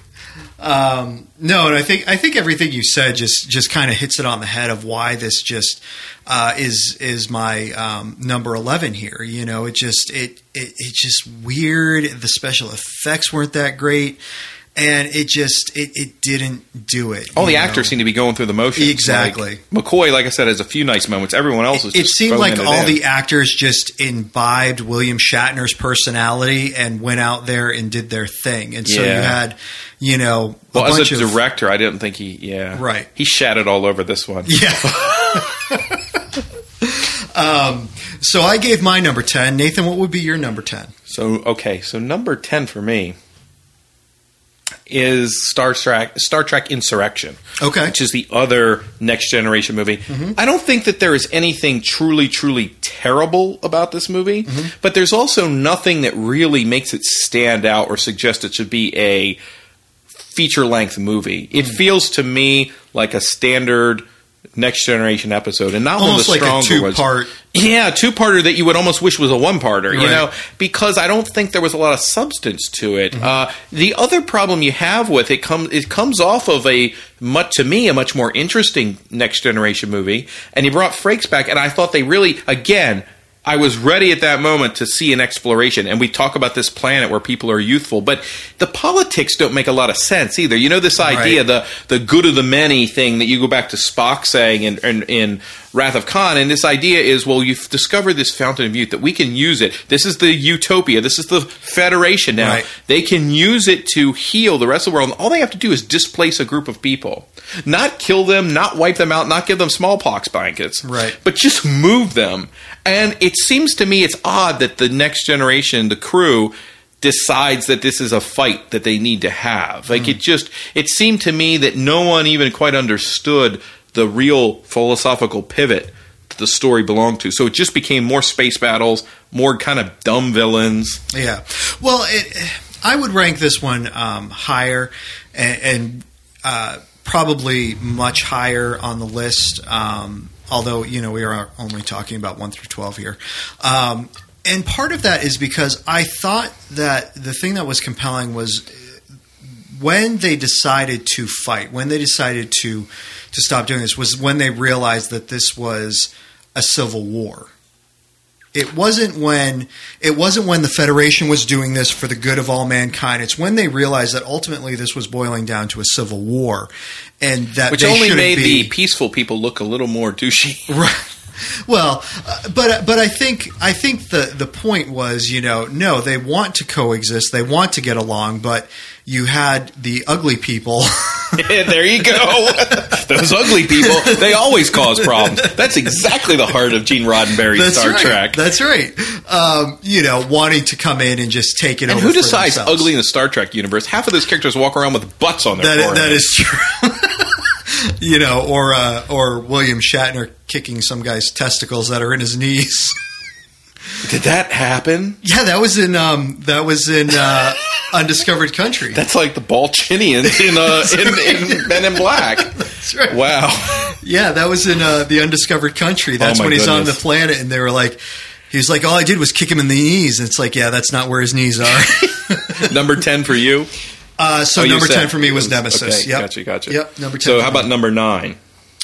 Um, no, and I think I think everything you said just just kind of hits it on the head of why this just uh, is is my um, number eleven here. You know, it just it it it's just weird. The special effects weren't that great, and it just it, it didn't do it. All the know? actors seem to be going through the motions. Exactly. Like, McCoy, like I said, has a few nice moments. Everyone else is. It, just it seemed like all in. the actors just imbibed William Shatner's personality and went out there and did their thing, and so yeah. you had. You know, a well, bunch as a of, director, I didn't think he, yeah, right. He shattered all over this one. Yeah. um, so I gave my number ten. Nathan, what would be your number ten? So okay, so number ten for me is Star Trek, Star Trek Insurrection. Okay, which is the other Next Generation movie. Mm-hmm. I don't think that there is anything truly, truly terrible about this movie, mm-hmm. but there's also nothing that really makes it stand out or suggest it should be a feature-length movie. It mm. feels to me like a standard Next Generation episode, and not almost one of the like stronger a two-part ones. Yeah, a two-parter that you would almost wish was a one-parter, you Right. know, because I don't think there was a lot of substance to it. Mm-hmm. Uh, the other problem you have with it comes it comes off of a much to me a much more interesting Next Generation movie, and you brought Frakes back, and I thought they really again. I was ready at that moment to see an exploration, and we talk about this planet where people are youthful, but the politics don't make a lot of sense either. You know, this idea, Right. the the good of the many thing that you go back to Spock saying in, in, in Wrath of Khan, and this idea is, well, you've discovered this fountain of youth, that we can use it. This is the utopia. This is the Federation now. Right. They can use it to heal the rest of the world, and all they have to do is displace a group of people. Not kill them, not wipe them out, not give them smallpox blankets. Right. But just move them. And it seems to me it's odd that the Next Generation, the crew, decides that this is a fight that they need to have. Like, mm. it just, it seemed to me that no one even quite understood the real philosophical pivot that the story belonged to. So it just became more space battles, more kind of dumb villains. Yeah. Well, it, I would rank this one um, higher and, and uh, probably much higher on the list. Um, although, you know, we are only talking about one through twelve here. Um, and part of that is because I thought that the thing that was compelling was when they decided to fight, when they decided to to stop doing this, was when they realized that this was a civil war. It wasn't when it wasn't when the Federation was doing this for the good of all mankind. It's when they realized that ultimately this was boiling down to a civil war, and that which they only shouldn't made be, the peaceful people look a little more douchey. Right. Well, uh, but but I think I think the the point was, you know, no, they want to coexist, they want to get along, but you had the ugly people. There you go. Those ugly people, they always cause problems. That's exactly the heart of Gene Roddenberry's That's Star right. Trek. That's right. Um, you know, wanting to come in and just take it And over. who decides for themselves. ugly in the Star Trek universe? Half of those characters walk around with butts on their That, forehead. that is true. You know, or uh, or William Shatner kicking some guy's testicles that are in his knees. Did that happen? Yeah, that was in um, that was in uh, Undiscovered Country. That's like the Balchinians in, uh, in, in Men in Black. That's right. Wow. Yeah, that was in uh, the Undiscovered Country. That's Oh, my when he's on the goodness. planet, and they were like, he was like, all I did was kick him in the knees. And it's like, yeah, that's not where his knees are. Number ten for you? Uh, so Oh, you number said ten for me was it Nemesis. Okay, Yep. gotcha, gotcha. Yep, number ten. So for how me. about number nine?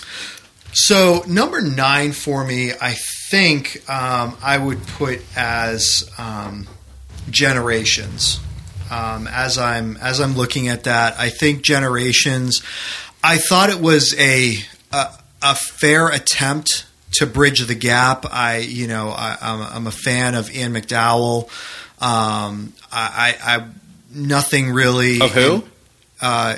So number nine for me, I think um, I would put as um, Generations. Um, as I'm as I'm looking at that, I think Generations. I thought it was a a, a fair attempt to bridge the gap. I you know I, I'm, I'm a fan of Ian McDowell. Um, I, I, I nothing really Of who? Uh,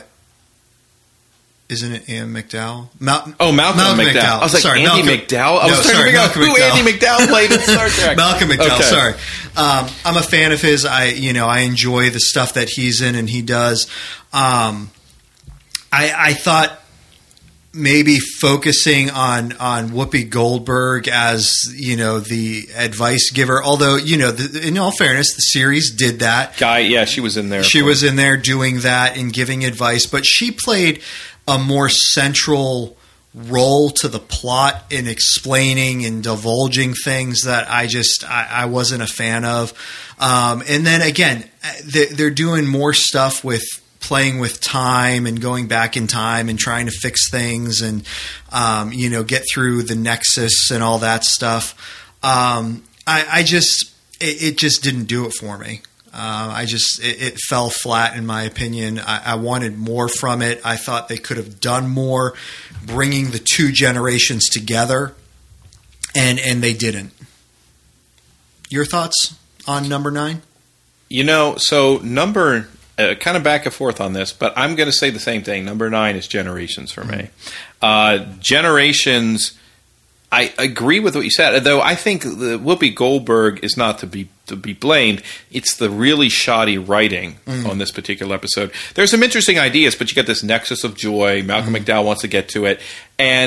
Isn't it Ian McDowell? Mal- Oh, Malcolm, McDowell. I was like, Sorry, Andy Malcolm- McDowell? I was No, trying sorry, to figure out Malcolm who McDowell. Andy McDowell played in Star Trek. Malcolm McDowell. Okay. Sorry, um, I'm a fan of his. I you know I enjoy the stuff that he's in and he does. Um, I, I thought maybe focusing on on Whoopi Goldberg as you know the advice giver. Although you know, the, in all fairness, the series did that. Guy, yeah, she was in there. She was in there doing that and giving advice, but she played a more central role to the plot in explaining and divulging things that I just I, I wasn't a fan of. Um, and then again, they, they're doing more stuff with playing with time and going back in time and trying to fix things and um, you know get through the Nexus and all that stuff. Um, I, I just it, it just didn't do it for me. Uh, I just it, it fell flat in my opinion. I, I wanted more from it. I thought they could have done more, bringing the two generations together, and and they didn't. Your thoughts on number nine? You know, so number uh, kind of back and forth on this, but I'm going to say the same thing. Number nine is Generations for me. Uh, Generations. I agree with what you said, though I think the Whoopi Goldberg is not to be to be blamed. It's the really shoddy writing mm. on this particular episode. There's some interesting ideas, but you get this nexus of joy. Malcolm mm. McDowell wants to get to it, and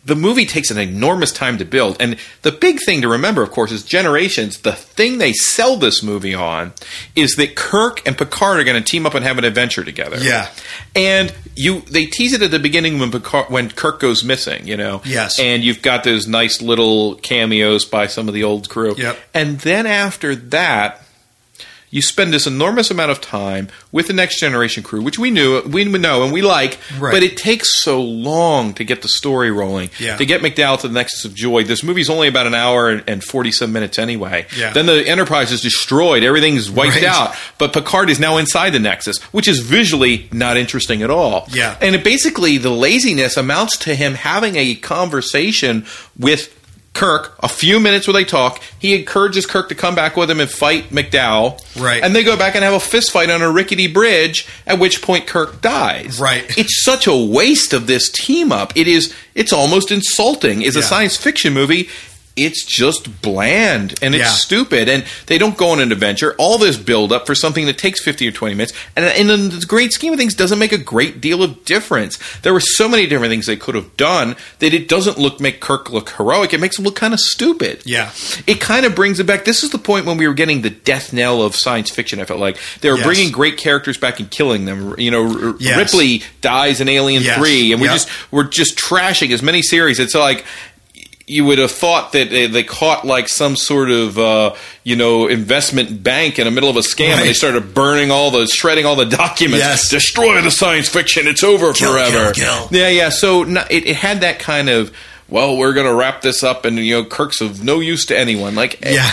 the movie takes an enormous time to build. And the big thing to remember, of course, is Generations. The thing they sell this movie on is that Kirk and Picard are going to team up and have an adventure together. Yeah. And you they tease it at the beginning when Picard, when Kirk goes missing, you know. Yes. And you've got those nice little cameos by some of the old crew. Yep. And then after that, you spend this enormous amount of time with the Next Generation crew, which we knew, we know, and we like, right. but it takes so long to get the story rolling, yeah. to get McDowell to the Nexus of Joy. This movie's only about an hour and forty-some minutes anyway. Yeah. Then the Enterprise is destroyed. Everything's wiped right. out. But Picard is now inside the Nexus, which is visually not interesting at all. Yeah. And it basically, the laziness amounts to him having a conversation with Kirk, a few minutes where they talk. He encourages Kirk to come back with him and fight McDowell. Right. And they go back and have a fist fight on a rickety bridge, at which point Kirk dies. Right. It's such a waste of this team up. It is, it's almost insulting. As a Yeah. science fiction movie, it's just bland and it's Yeah. stupid, and they don't go on an adventure. All this build up for something that takes fifteen or twenty minutes, and in the great scheme of things, doesn't make a great deal of difference. There were so many different things they could have done that it doesn't look make Kirk look heroic. It makes him look kind of stupid. Yeah. It kind of brings it back. This is the point when we were getting the death knell of science fiction. I felt like they were Yes. bringing great characters back and killing them. You know, R- Yes. Ripley dies in Alien Yes. three, and we Yep. just we're just trashing as many series. It's like, you would have thought that they, they caught like some sort of uh, you know investment bank in the middle of a scam, Right. and they started burning all the shredding all the documents. Yes. Destroy the science fiction. It's over Kill, forever. kill, kill. Yeah, yeah. So no, it, it had that kind of, well, we're going to wrap this up, and you know, Kirk's of no use to anyone. Like, Yeah.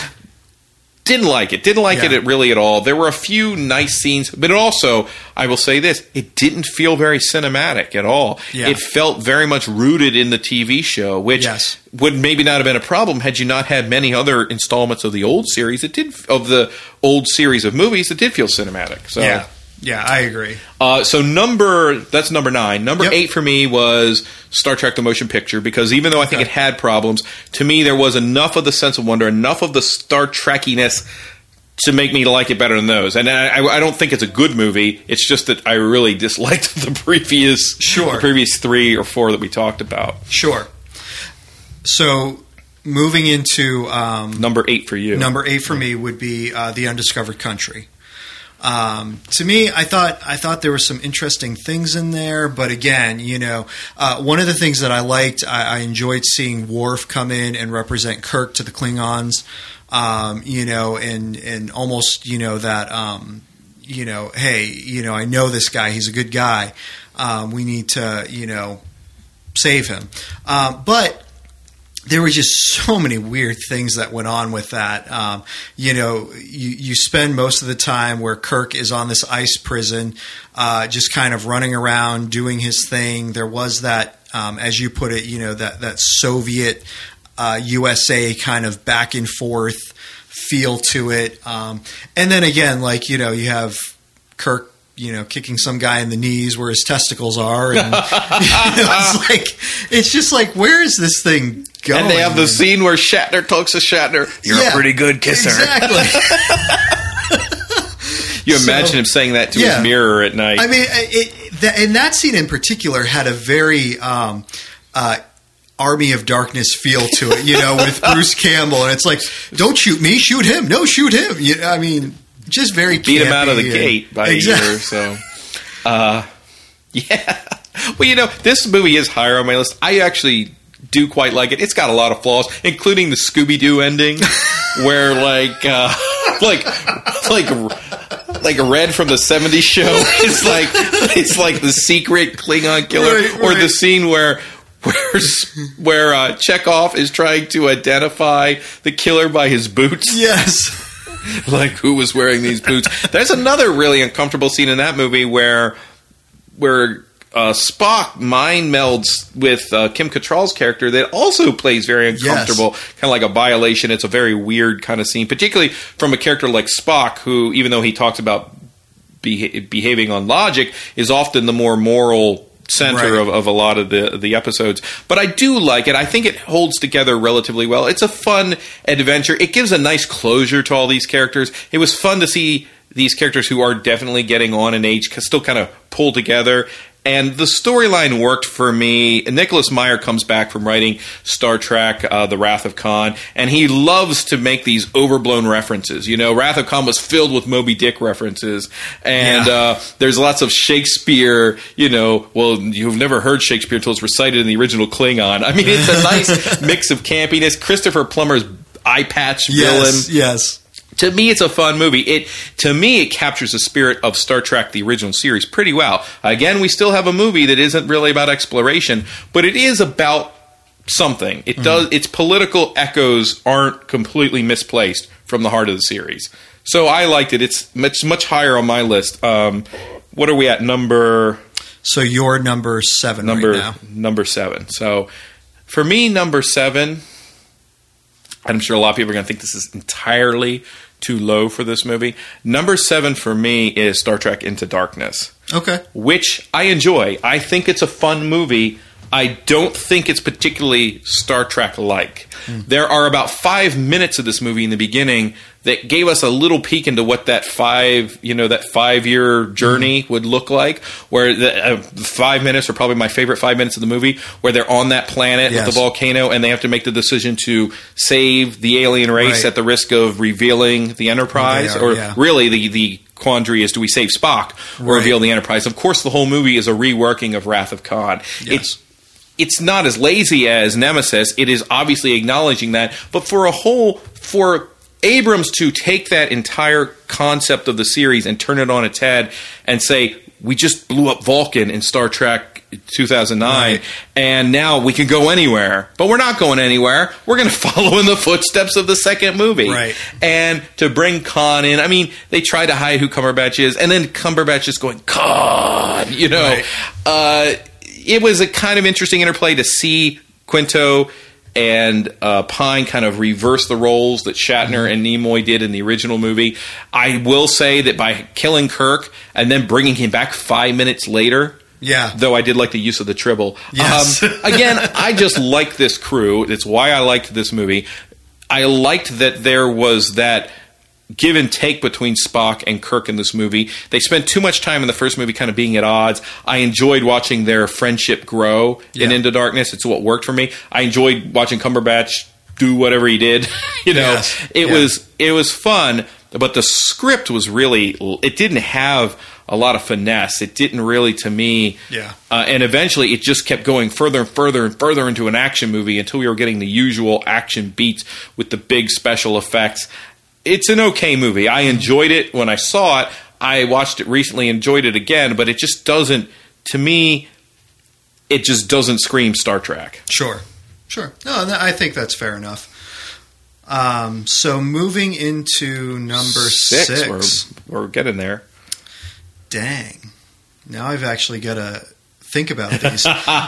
didn't like it. Didn't like Yeah. it really at all. There were a few nice scenes, but it also, I will say this, it didn't feel very cinematic at all. Yeah. It felt very much rooted in the T V show, which Yes. would maybe not have been a problem had you not had many other installments of the old series. It did, of the old series of movies, it did feel cinematic. So, Yeah. Yeah, I agree. uh, so number that's number nine. Number Yep. eight for me was Star Trek: The Motion Picture, because even though I think Okay. it had problems, to me there was enough of the sense of wonder, enough of the Star Trekkiness to make me like it better than those. And I, I don't think it's a good movie. It's just that I really disliked the previous, Sure. the previous three or four that we talked about. Sure. So moving into um, Number eight for you. number eight for me would be uh, The Undiscovered Country. Um, to me, I thought I thought there were some interesting things in there, but again, you know, uh, one of the things that I liked, I, I enjoyed seeing Worf come in and represent Kirk to the Klingons, um, you know, and and almost, you know, that, um, you know, hey, you know, I know this guy, he's a good guy, um, we need to, you know, save him, um, but there were just so many weird things that went on with that. Um, you know, you, you spend most of the time where Kirk is on this ice prison, uh, just kind of running around doing his thing. There was that, um, as you put it, you know, that, that Soviet uh, U S A kind of back and forth feel to it. Um, and then again, like, you know, you have Kirk, you know, kicking some guy in the knees where his testicles are. And you know, it's like, it's just like, where is this thing going? And they have the scene where Shatner talks to Shatner. You're Yeah, a pretty good kisser. Exactly. You So- imagine him saying that to Yeah. his mirror at night. I mean, it, that, and that scene in particular had a very um, uh, Army of Darkness feel to it, you know, with Bruce Campbell. And it's like, don't shoot me, shoot him. No, shoot him. You, I mean, just very beat him out of the campy gate and- by exactly. a year. So, uh, yeah. Well, you know, this movie is higher on my list. I actually do quite like it. It's got a lot of flaws, including the Scooby Doo ending, where like, uh, like, like, like Red from the seventies show. It's like it's like the secret Klingon killer, Right, or right. the scene where. Where, where uh, Chekhov is trying to identify the killer by his boots. Yes. Like, who was wearing these boots? There's another really uncomfortable scene in that movie where where uh, Spock mind melds with uh, Kim Cattrall's character that also plays very uncomfortable, kind of like a violation. It's a very weird kind of scene, particularly from a character like Spock, who, even though he talks about beha- behaving on logic, is often the more moral center Right. of, of a lot of the the episodes. But I do like it. I think it holds together relatively well. It's a fun adventure. It gives a nice closure to all these characters. It was fun to see these characters who are definitely getting on in age still kind of pull together. And the storyline worked for me. Nicholas Meyer comes back from writing Star Trek, uh, The Wrath of Khan, and he loves to make these overblown references. You know, Wrath of Khan was filled with Moby Dick references, and Yeah. uh, there's lots of Shakespeare, you know, well, you've never heard Shakespeare until it's recited in the original Klingon. I mean, it's a nice mix of campiness. Christopher Plummer's eye patch villain. Yes, yes. To me, it's a fun movie. It to me, it captures the spirit of Star Trek, the original series, pretty well. Again, we still have a movie that isn't really about exploration, but it is about something. It does. Its political echoes aren't completely misplaced from the heart of the series. So I liked it. It's much much higher on my list. Um, what are we at? Number So you're number seven number right now. number seven. So for me, number seven. I'm sure a lot of people are going to think this is entirely too low for this movie. Number seven for me is Star Trek Into Darkness, Okay. which I enjoy. I think it's a fun movie. I don't think it's particularly Star Trek-like. Mm. There are about five minutes of this movie in the beginning that gave us a little peek into what that five, you know, that five-year journey mm. would look like. Where the uh, five minutes are probably my favorite five minutes of the movie, where they're on that planet yes. with the volcano, and they have to make the decision to save the alien race right. at the risk of revealing the Enterprise, are, or yeah. really the the quandary is: do we save Spock or Right. reveal the Enterprise? Of course, the whole movie is a reworking of Wrath of Khan. Yes. It's It's not as lazy as Nemesis. It is obviously acknowledging that. But for a whole, for Abrams to take that entire concept of the series and turn it on its head and say, we just blew up Vulcan in Star Trek two thousand nine, Right. and now we can go anywhere. But we're not going anywhere. We're going to follow in the footsteps of the second movie. Right. And to bring Khan in, I mean, they try to hide who Cumberbatch is, and then Cumberbatch is going, Khan, you know. Right. Uh, it was a kind of interesting interplay to see Quinto and uh, Pine kind of reverse the roles that Shatner Mm-hmm. and Nimoy did in the original movie. I will say that by killing Kirk and then bringing him back five minutes later, Yeah. though I did like the use of the tribble. Yes. Um, again, I just liked this crew. It's why I liked this movie. I liked that there was that give and take between Spock and Kirk in this movie. They spent too much time in the first movie kind of being at odds. I enjoyed watching their friendship grow in Yeah. Into Darkness. It's what worked for me. I enjoyed watching Cumberbatch do whatever he did. you know, Yes. it Yeah. was it was fun, but the script was really, it didn't have a lot of finesse. It didn't really, to me, Yeah. uh, and eventually it just kept going further and further and further into an action movie until we were getting the usual action beats with the big special effects. It's an okay movie. I enjoyed it when I saw it. I watched it recently, enjoyed it again, but it just doesn't, to me, it just doesn't scream Star Trek. Sure. Sure. No, th- I think that's fair enough. Um, so moving into number six. Six. We're, we're getting there. Dang. Now I've actually got to think about these.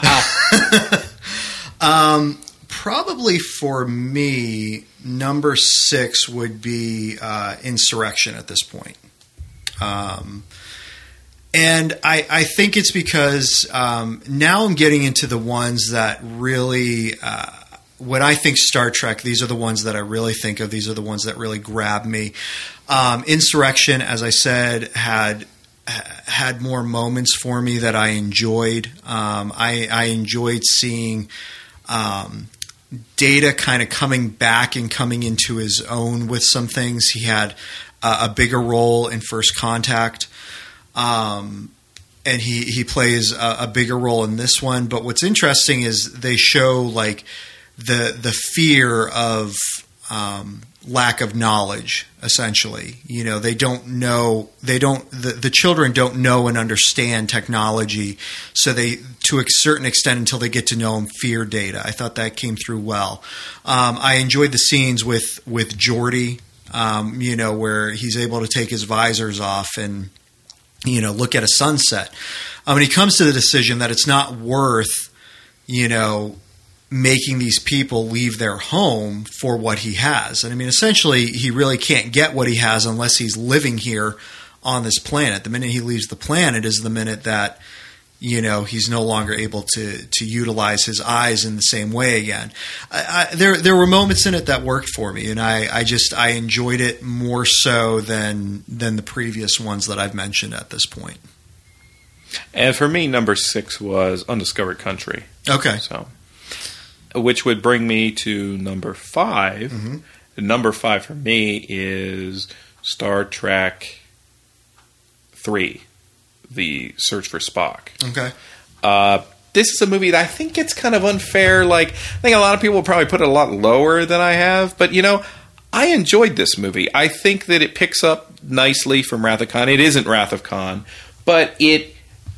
um, probably for me, number six would be uh, Insurrection at this point. Um, and I, I think it's because um, now I'm getting into the ones that really, uh, when I think Star Trek, these are the ones that I really think of. These are the ones that really grab me. Um, Insurrection, as I said, had had more moments for me that I enjoyed. Um, I, I enjoyed seeing um, Data kind of coming back and coming into his own with some things. He had uh, a bigger role in First Contact. Um, and he, he plays a, a bigger role in this one. But what's interesting is they show like the the fear of um, lack of knowledge. Essentially, you know, they don't know. They don't. The, the children don't know and understand technology. So they, to a certain extent, until they get to know him, fear Data. I thought that came through well. Um, I enjoyed the scenes with with Geordi. Um, you know, where he's able to take his visors off and, you know, look at a sunset. Um, and he comes to the decision that it's not worth, you know, making these people leave their home for what he has. And I mean, essentially, he really can't get what he has unless he's living here on this planet. The minute he leaves the planet is the minute that, you know, he's no longer able to to utilize his eyes in the same way again. I, I, there there were moments in it that worked for me, and I, I just I enjoyed it more so than than the previous ones that I've mentioned at this point. And for me, number six was Undiscovered Country. Okay. So, which would bring me to number five. Mm-hmm. Number five for me is Star Trek three, The Search for Spock. Okay. Uh, this is a movie that I think it's kind of unfair. Like, I think a lot of people will probably put it a lot lower than I have. But, you know, I enjoyed this movie. I think that it picks up nicely from Wrath of Khan. It isn't Wrath of Khan, but it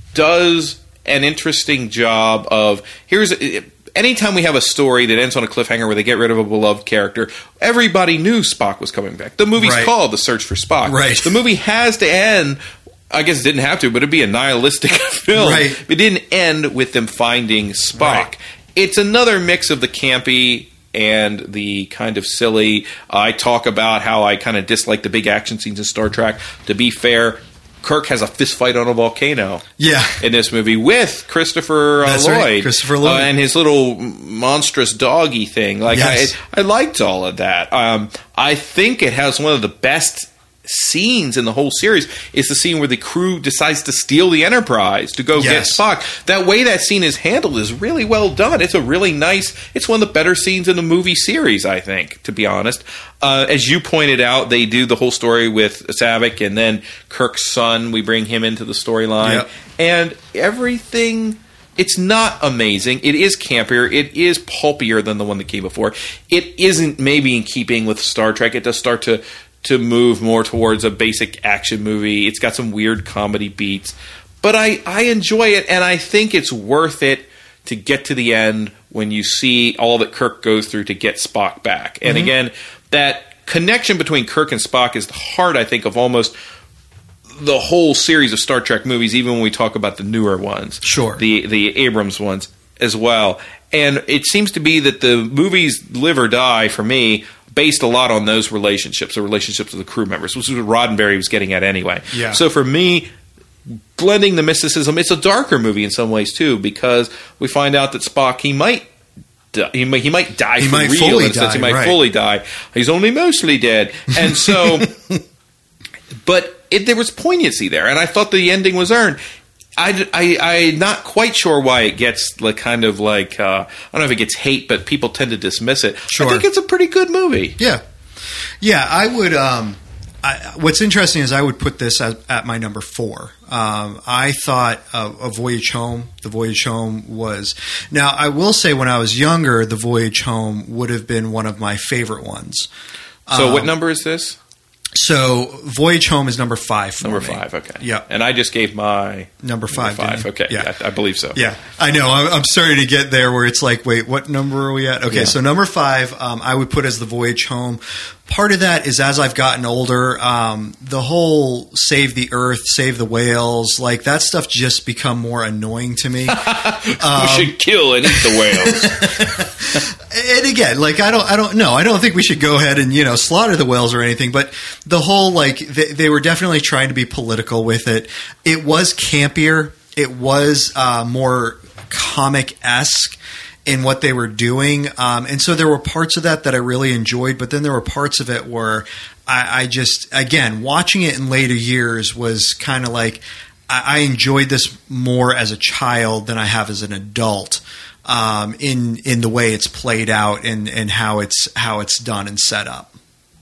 does an interesting job of, here's... Anytime we have a story that ends on a cliffhanger where they get rid of a beloved character, everybody knew Spock was coming back. The movie's right. called The Search for Spock. Right. The movie has to end... I guess it didn't have to, but it'd be a nihilistic film. Right. It didn't end with them finding Spock. Right. It's another mix of the campy and the kind of silly. I talk about how I kind of dislike the big action scenes in Star Trek. To be fair, Kirk has a fist fight on a volcano. Yeah. In this movie with Christopher uh, That's Lloyd. Right. Christopher Lloyd. Uh, and his little monstrous doggy thing. Like yes. I, I liked all of that. Um, I think it has one of the best scenes in the whole series is the scene where the crew decides to steal the Enterprise to go yes. get Spock. That way that scene is handled is really well done. It's a really nice, it's one of the better scenes in the movie series, I think, to be honest. Uh, as you pointed out, they do the whole story with Saavik and then Kirk's son, we bring him into the storyline. Yep. And everything... It's not amazing. It is campier. It is pulpier than the one that came before. It isn't maybe in keeping with Star Trek. It does start to to move more towards a basic action movie. It's got some weird comedy beats. But I, I enjoy it, and I think it's worth it to get to the end when you see all that Kirk goes through to get Spock back. And mm-hmm. again, that connection between Kirk and Spock is the heart, I think, of almost the whole series of Star Trek movies, even when we talk about the newer ones. Sure. The, the Abrams ones as well. And it seems to be that the movies live or die, for me, based a lot on those relationships, the relationships of the crew members, which is what Roddenberry was getting at anyway. Yeah. So for me, blending the mysticism, it's a darker movie in some ways too, because we find out that Spock, he might die, he might, he might die he for might real. Fully in a sense. die, he might right. fully die. He's only mostly dead. And so, but it, there was poignancy there, and I thought the ending was earned. I, I, I'm not quite sure why it gets like kind of like, uh, I don't know if it gets hate, but people tend to dismiss it. Sure. I think it's a pretty good movie. Yeah. Yeah, I would, um, I, what's interesting is I would put this at, at my number four. Um, I thought uh, A Voyage Home, The Voyage Home was, now I will say when I was younger, The Voyage Home would have been one of my favorite ones. So um, what number is this? So Voyage Home is number five for Number me. five, okay. Yeah. And I just gave my... Number five, Number five, didn't you? okay. Yeah. I, I believe so. Yeah, I know. I'm, I'm starting to get there where it's like, wait, what number are we at? Okay, Yeah. so number five, um, I would put as The Voyage Home. Part of that is as I've gotten older, um, the whole save the earth, save the whales, like that stuff just become more annoying to me. we should kill and eat the whales. And again, like I don't, I don't know. I don't think we should go ahead and you know slaughter the whales or anything. But the whole like they, they were definitely trying to be political with it. It was campier. It was uh, more comic-esque in what they were doing, um, and so there were parts of that that I really enjoyed. But then there were parts of it where I, I just, again, watching it in later years was kind of like I, I enjoyed this more as a child than I have as an adult. Um, in in the way it's played out and, and how it's how it's done and set up.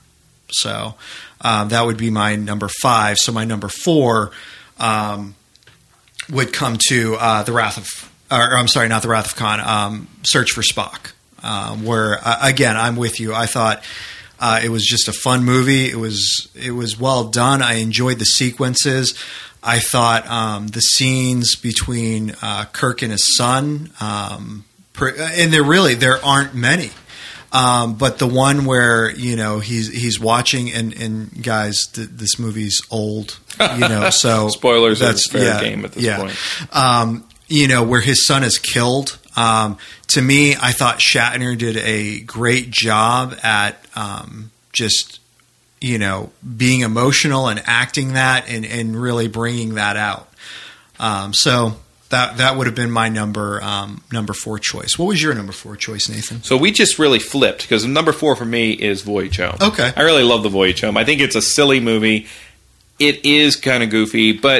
So um, that would be my number five. So my number four um, would come to uh, the Wrath of, or I'm sorry, not the Wrath of Khan. Um, Search for Spock, um, where uh, again I'm with you. I thought uh, it was just a fun movie. It was it was well done. I enjoyed the sequences. I thought um, the scenes between uh, Kirk and his son, um, per, and there really there aren't many, um, but the one where you know he's he's watching and, and guys, th- this movie's old, you know, so spoilers. That's fair yeah, game at this yeah. point. Um, you know where his son is killed. Um, to me, I thought Shatner did a great job at um, just. you know, being emotional and acting that and, and really bringing that out. Um, so that that would have been my number um, number four choice. What was your number four choice, Nathan? So we just really flipped because number four for me is Voyage Home. Okay. I really love the Voyage Home. I think it's a silly movie. It is kind of goofy, but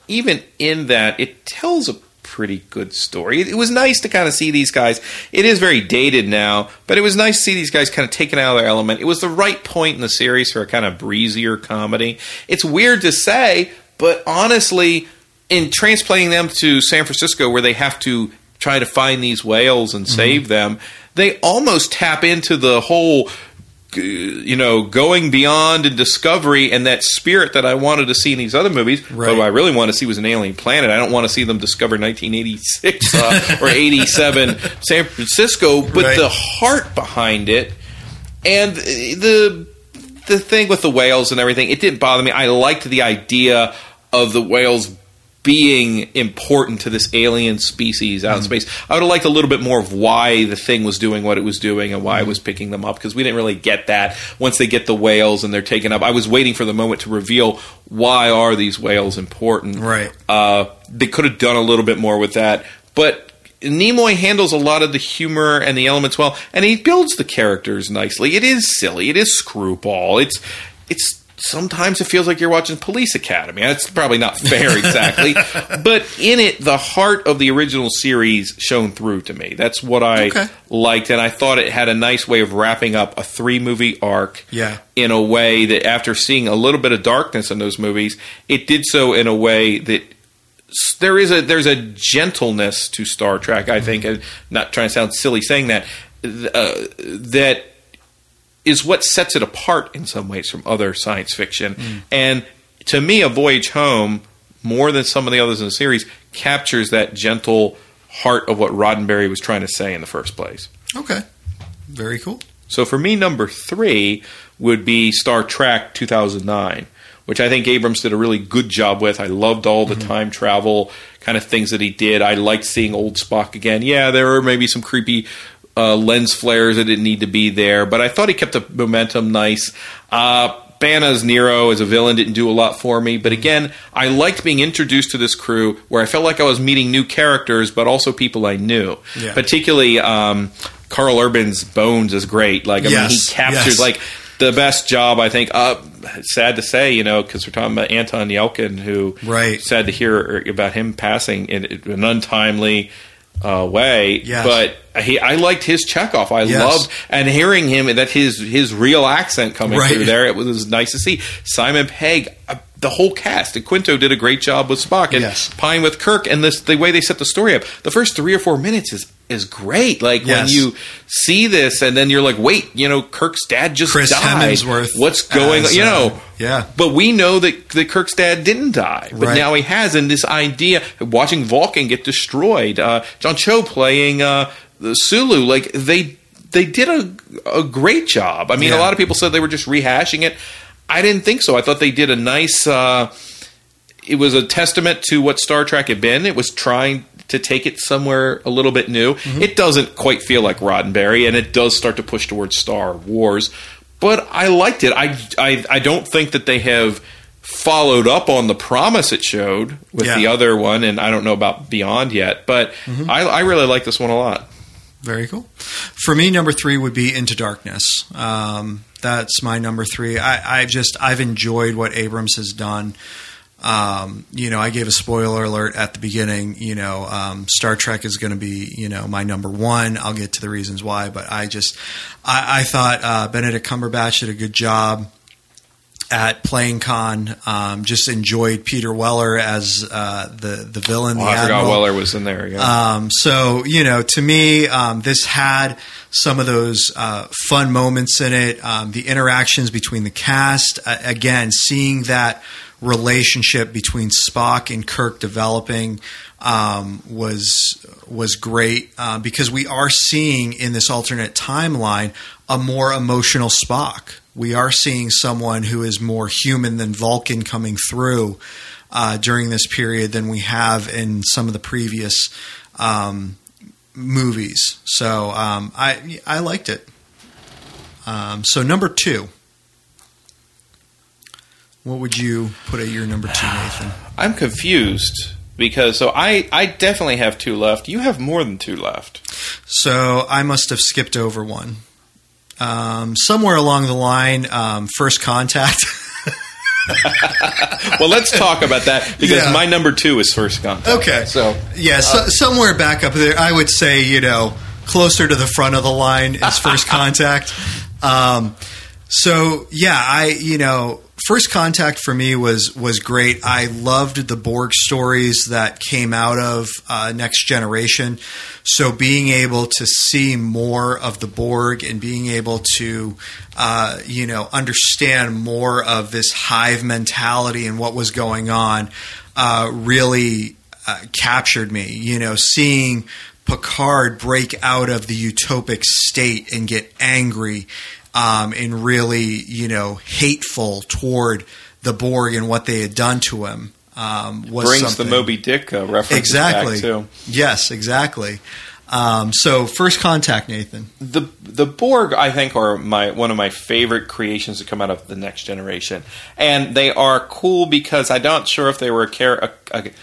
even in that, it tells a pretty good story. It, it was nice to kind of see these guys. It is very dated now, but it was nice to see these guys kind of taken out of their element. It was the right point in the series for a kind of breezier comedy. It's weird to say, but honestly, in transplanting them to San Francisco where they have to try to find these whales and save mm-hmm. them, they almost tap into the whole, you know, going beyond and discovery and that spirit that I wanted to see in these other movies. Right. But what I really want to see was an alien planet. I don't want to see them discover nineteen eighty-six uh, or eighty-seven San Francisco, but right. the heart behind it and the the thing with the whales and everything, it didn't bother me. I liked the idea of the whales being important to this alien species out mm. in space. I would have liked a little bit more of why the thing was doing what it was doing and why mm. it was picking them up, because we didn't really get that once they get the whales and they're taken up. I was waiting for the moment to reveal why are these whales important. Right. Uh, they could have done a little bit more with that, but Nimoy handles a lot of the humor and the elements well, and he builds the characters nicely. It is silly. It is screwball. It's it's sometimes it feels like you're watching Police Academy. That's probably not fair exactly. But in it, the heart of the original series shone through to me. That's what I okay. liked. And I thought it had a nice way of wrapping up a three-movie arc yeah. in a way that after seeing a little bit of darkness in those movies, it did so in a way that there is a there's a gentleness to Star Trek, I think. I'm not trying to sound silly saying that. Uh, that is what sets it apart in some ways from other science fiction. Mm. And to me, A Voyage Home, more than some of the others in the series, captures that gentle heart of what Roddenberry was trying to say in the first place. Okay. Very cool. So for me, number three would be Star Trek two thousand nine, which I think Abrams did a really good job with. I loved all the mm-hmm. time travel kind of things that he did. I liked seeing old Spock again. Yeah, there were maybe some creepy Uh, lens flares that didn't need to be there, but I thought he kept the momentum nice. Uh, Bana's Nero as a villain didn't do a lot for me, but again, I liked being introduced to this crew where I felt like I was meeting new characters, but also people I knew. Yeah. Particularly, um, Carl Urban's Bones is great. Like, I yes. mean, he captures yes. like the best job, I think. Uh, sad to say, you know, because we're talking about Anton Yelchin, who right. sad to hear about him passing in an untimely Uh, way, yes. but he, I liked his Chekhov. I yes. loved and hearing him that his his real accent coming right. through there. It was, it was nice to see. Simon Pegg, uh, the whole cast, and Quinto did a great job with Spock, and yes. Pine with Kirk, and this the way they set the story up. The first three or four minutes is is great. Like yes. when you see this, and then you're like, wait, you know, Kirk's dad just Chris died. Hemsworth What's going as, on? You know, uh, yeah. But we know that, that Kirk's dad didn't die, but right. now he has. And this idea, watching Vulcan get destroyed, uh, John Cho playing uh, the Sulu, like they they did a a great job. I mean, yeah. a lot of people said they were just rehashing it. I didn't think so. I thought they did a nice. Uh, it was a testament to what Star Trek had been. It was trying to take it somewhere a little bit new. Mm-hmm. It doesn't quite feel like Roddenberry, and it does start to push towards Star Wars. But I liked it. I, I, I don't think that they have followed up on the promise it showed with yeah. the other one, and I don't know about Beyond yet. But mm-hmm. I, I really like this one a lot. Very cool. For me, number three would be Into Darkness. Um, that's my number three. I, I just I've enjoyed what Abrams has done. Um, you know, I gave a spoiler alert at the beginning. You know, um, Star Trek is going to be, you know, my number one. I'll get to the reasons why, but I just, I, I thought uh, Benedict Cumberbatch did a good job at playing Khan. Um, just enjoyed Peter Weller as uh, the the villain. Oh, the I Admiral. forgot Weller was in there. Yeah. Um, so you know, to me, um, this had some of those uh, fun moments in it. Um, the interactions between the cast, uh, again, seeing that relationship between Spock and Kirk developing um, was was great uh, because we are seeing in this alternate timeline a more emotional Spock. We are seeing someone who is more human than Vulcan coming through uh, during this period than we have in some of the previous um, movies. So um, I I liked it. Um, so number two. What would you put at your number two, Nathan? I'm confused because so I, I definitely have two left. You have more than two left. So I must have skipped over one. Um, somewhere along the line, um, First Contact. Well, let's talk about that because Yeah. my number two is First Contact. Okay. So Yeah, so, somewhere back up there, I would say, you know, closer to the front of the line is First Contact. Um, so, yeah, I, you know, First Contact for me was was great. I loved the Borg stories that came out of uh, Next Generation. So being able to see more of the Borg and being able to, uh, you know, understand more of this hive mentality and what was going on uh, really uh, captured me. You know, seeing Picard break out of the utopic state and get angry um, and really, you know, hateful toward the Borg and what they had done to him um, was brings something. the Moby Dick uh, reference Exactly. back too. Yes, exactly. Um, so, First Contact, Nathan. The the Borg, I think, are my one of my favorite creations to come out of the Next Generation, and they are cool because I'm not sure if they were a char- a, a,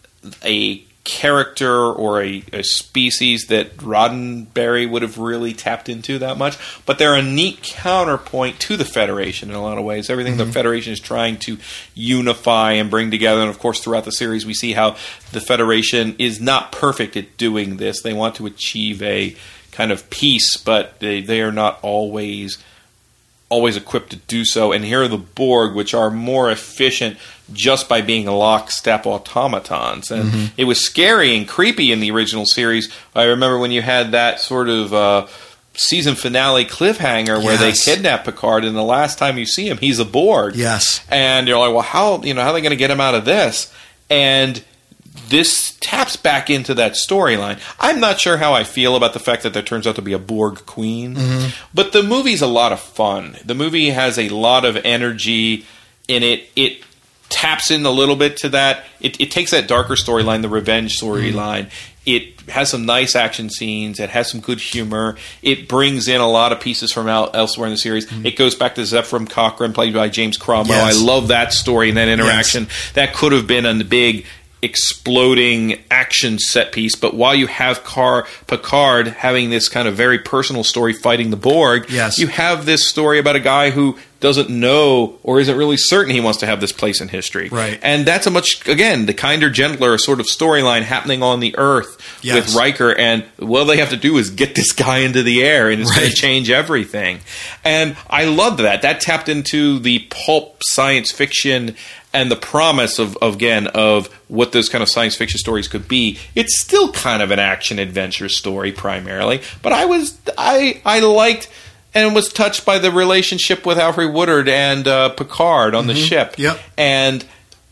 a character or a, a species that Roddenberry would have really tapped into that much, but they're a neat counterpoint to the Federation in a lot of ways. Everything mm-hmm. the Federation is trying to unify and bring together, and of course throughout the series we see how the Federation is not perfect at doing this. They want to achieve a kind of peace, but they, they are not always always equipped to do so. And here are the Borg, which are more efficient just by being lockstep automatons. And mm-hmm. it was scary and creepy in the original series. I remember when you had that sort of uh, season finale cliffhanger where yes. they kidnap Picard, and the last time you see him, he's a Borg. Yes. And you're like, well, how, you know, how are they going to get him out of this? And this taps back into that storyline. I'm not sure how I feel about the fact that there turns out to be a Borg queen, mm-hmm. but the movie's a lot of fun. The movie has a lot of energy in it. It taps in a little bit to that. It, it takes that darker storyline, the revenge storyline. Mm-hmm. It has some nice action scenes. It has some good humor. It brings in a lot of pieces from el- elsewhere in the series. Mm-hmm. It goes back to Zefram Cochrane, played by James Cromwell. Yes. I love that story and that interaction. Yes. That could have been a big exploding action set piece, but while you have Car- Picard having this kind of very personal story fighting the Borg, yes. you have this story about a guy who doesn't know or isn't really certain he wants to have this place in history. Right. And that's a much, again, the kinder, gentler sort of storyline happening on the Earth yes. with Riker, and all they have to do is get this guy into the air, and it's right. going to change everything. And I loved that. That tapped into the pulp science fiction and the promise of, of, again, of what those kind of science fiction stories could be. It's still kind of an action adventure story primarily, but I was I I liked and was touched by the relationship with Alfred Woodard and uh, Picard on mm-hmm. the ship. Yep. And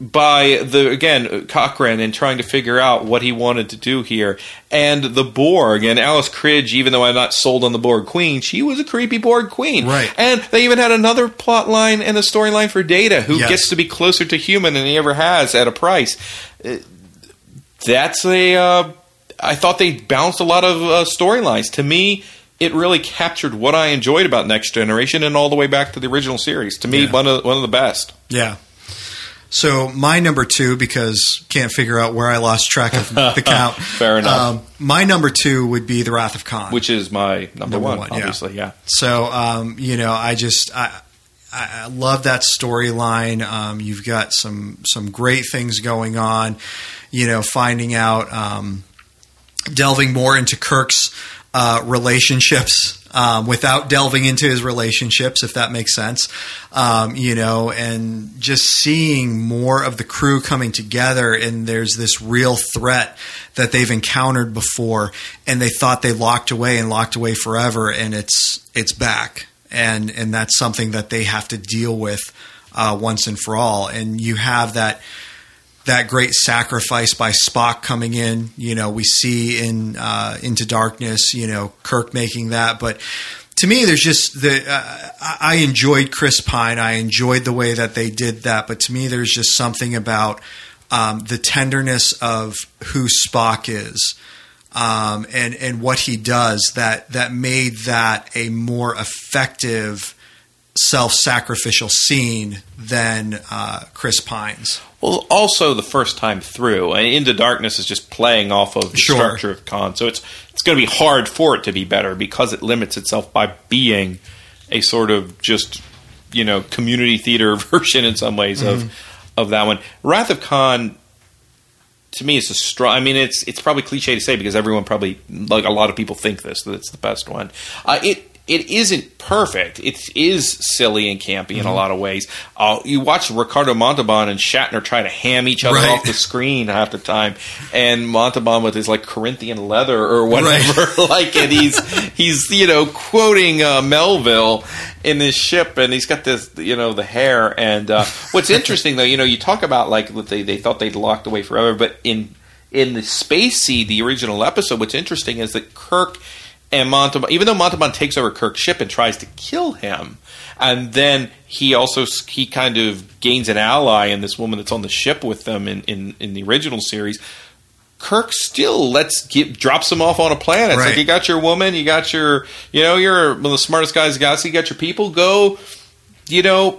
by the again Cochrane and trying to figure out what he wanted to do here, and the Borg and Alice Cridge. Even though I'm not sold on the Borg Queen, she was a creepy Borg Queen, right? And they even had another plot line and a storyline for Data, who yes. gets to be closer to human than he ever has at a price. That's a. Uh, I thought they balanced a lot of uh, storylines. To me, it really captured what I enjoyed about Next Generation and all the way back to the original series. To me, yeah. one of one of the best. Yeah. So my number two, because can't figure out where I lost track of the count. Fair enough. Um, my number two would be The Wrath of Khan, which is my number, number one, one, obviously. Yeah. yeah. So um, you know, I just I, I love that storyline. Um, you've got some some great things going on. You know, finding out, um, delving more into Kirk's uh, relationships. Um, without delving into his relationships, if that makes sense, um, you know, and just seeing more of the crew coming together, and there's this real threat that they've encountered before, and they thought they locked away and locked away forever, and it's it's back, and and that's something that they have to deal with uh, once and for all, and you have that. That great sacrifice by Spock coming in, you know, we see in uh, Into Darkness, you know, Kirk making that. But to me, there's just the uh, I enjoyed Chris Pine. I enjoyed the way that they did that. But to me, there's just something about um, the tenderness of who Spock is um, and and what he does that that made that a more effective self-sacrificial scene than uh, Chris Pine's. Well, also the first time through, and Into Darkness is just playing off of the sure. structure of Khan, so it's it's going to be hard for it to be better because it limits itself by being a sort of just you know, community theater version in some ways mm-hmm. of of that one. Wrath of Khan, to me, is a strong. I mean, it's it's probably cliche to say because everyone probably, like a lot of people, think this that it's the best one. Uh, it it isn't perfect. It is silly and campy mm-hmm. in a lot of ways. Uh, you watch Ricardo Montalban and Shatner try to ham each other right. off the screen half the time, and Montalban with his like Corinthian leather or whatever, right. like, and he's he's you know quoting uh, Melville in this ship, and he's got this, you know, the hair. And uh, what's interesting, though, you know, you talk about like they they thought they'd locked away forever, but in in the Space Seed, the original episode, what's interesting is that Kirk and Montalban, even though Montalban takes over Kirk's ship and tries to kill him, and then he also he kind of gains an ally in this woman that's on the ship with them in in, in the original series. Kirk still lets give, drops him off on a planet. It's right. like, you got your woman, you got your, you know, you're one of the smartest guys in the galaxy, you got your people, go, you know,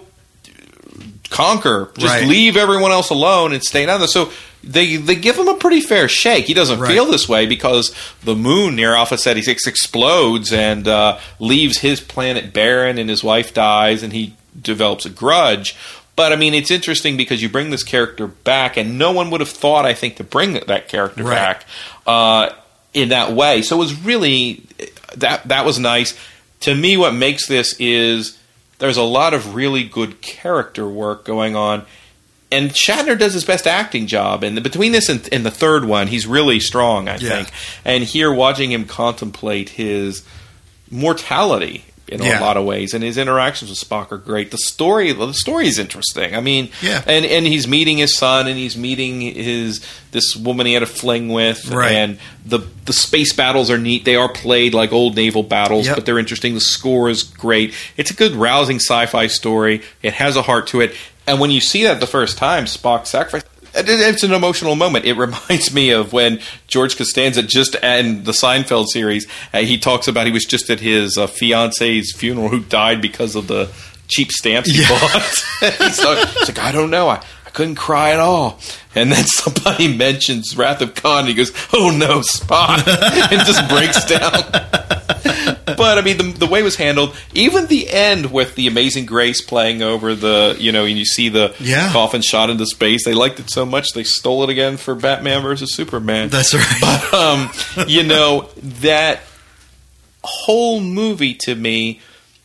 conquer. Just right. leave everyone else alone and stay down there. So they they give him a pretty fair shake. He doesn't right. feel this way because the moon near Alpha Ceti six explodes and uh, leaves his planet barren, and his wife dies, and he develops a grudge. But, I mean, it's interesting because you bring this character back, and no one would have thought, I think, to bring that character right. back uh, in that way. So it was really that that was nice. To me, what makes this is there's a lot of really good character work going on, and Shatner does his best acting job. And between this and, and the third one, he's really strong, I yeah. think. And here, watching him contemplate his mortality in yeah. a lot of ways, and his interactions with Spock are great. The story, the story is interesting. I mean, yeah. and and he's meeting his son, and he's meeting his this woman he had a fling with, right. and the the space battles are neat. They are played like old naval battles, yep. but they're interesting. The score is great. It's a good, rousing sci-fi story. It has a heart to it, and when you see that the first time, Spock sacrifice. It's an emotional moment. It reminds me of when George Costanza just in the Seinfeld series, uh, he talks about he was just at his uh, fiance's funeral who died because of the cheap stamps he yeah. bought. he's, like, he's like, I don't know, I, I couldn't cry at all. And then somebody mentions Wrath of Khan, and he goes, oh no, Spock, and just breaks down. But, I mean, the, the way it was handled, even the end with the Amazing Grace playing over the, you know, and you see the yeah. coffin shot into space, they liked it so much they stole it again for Batman versus Superman. That's right. But, um, you know, that whole movie to me,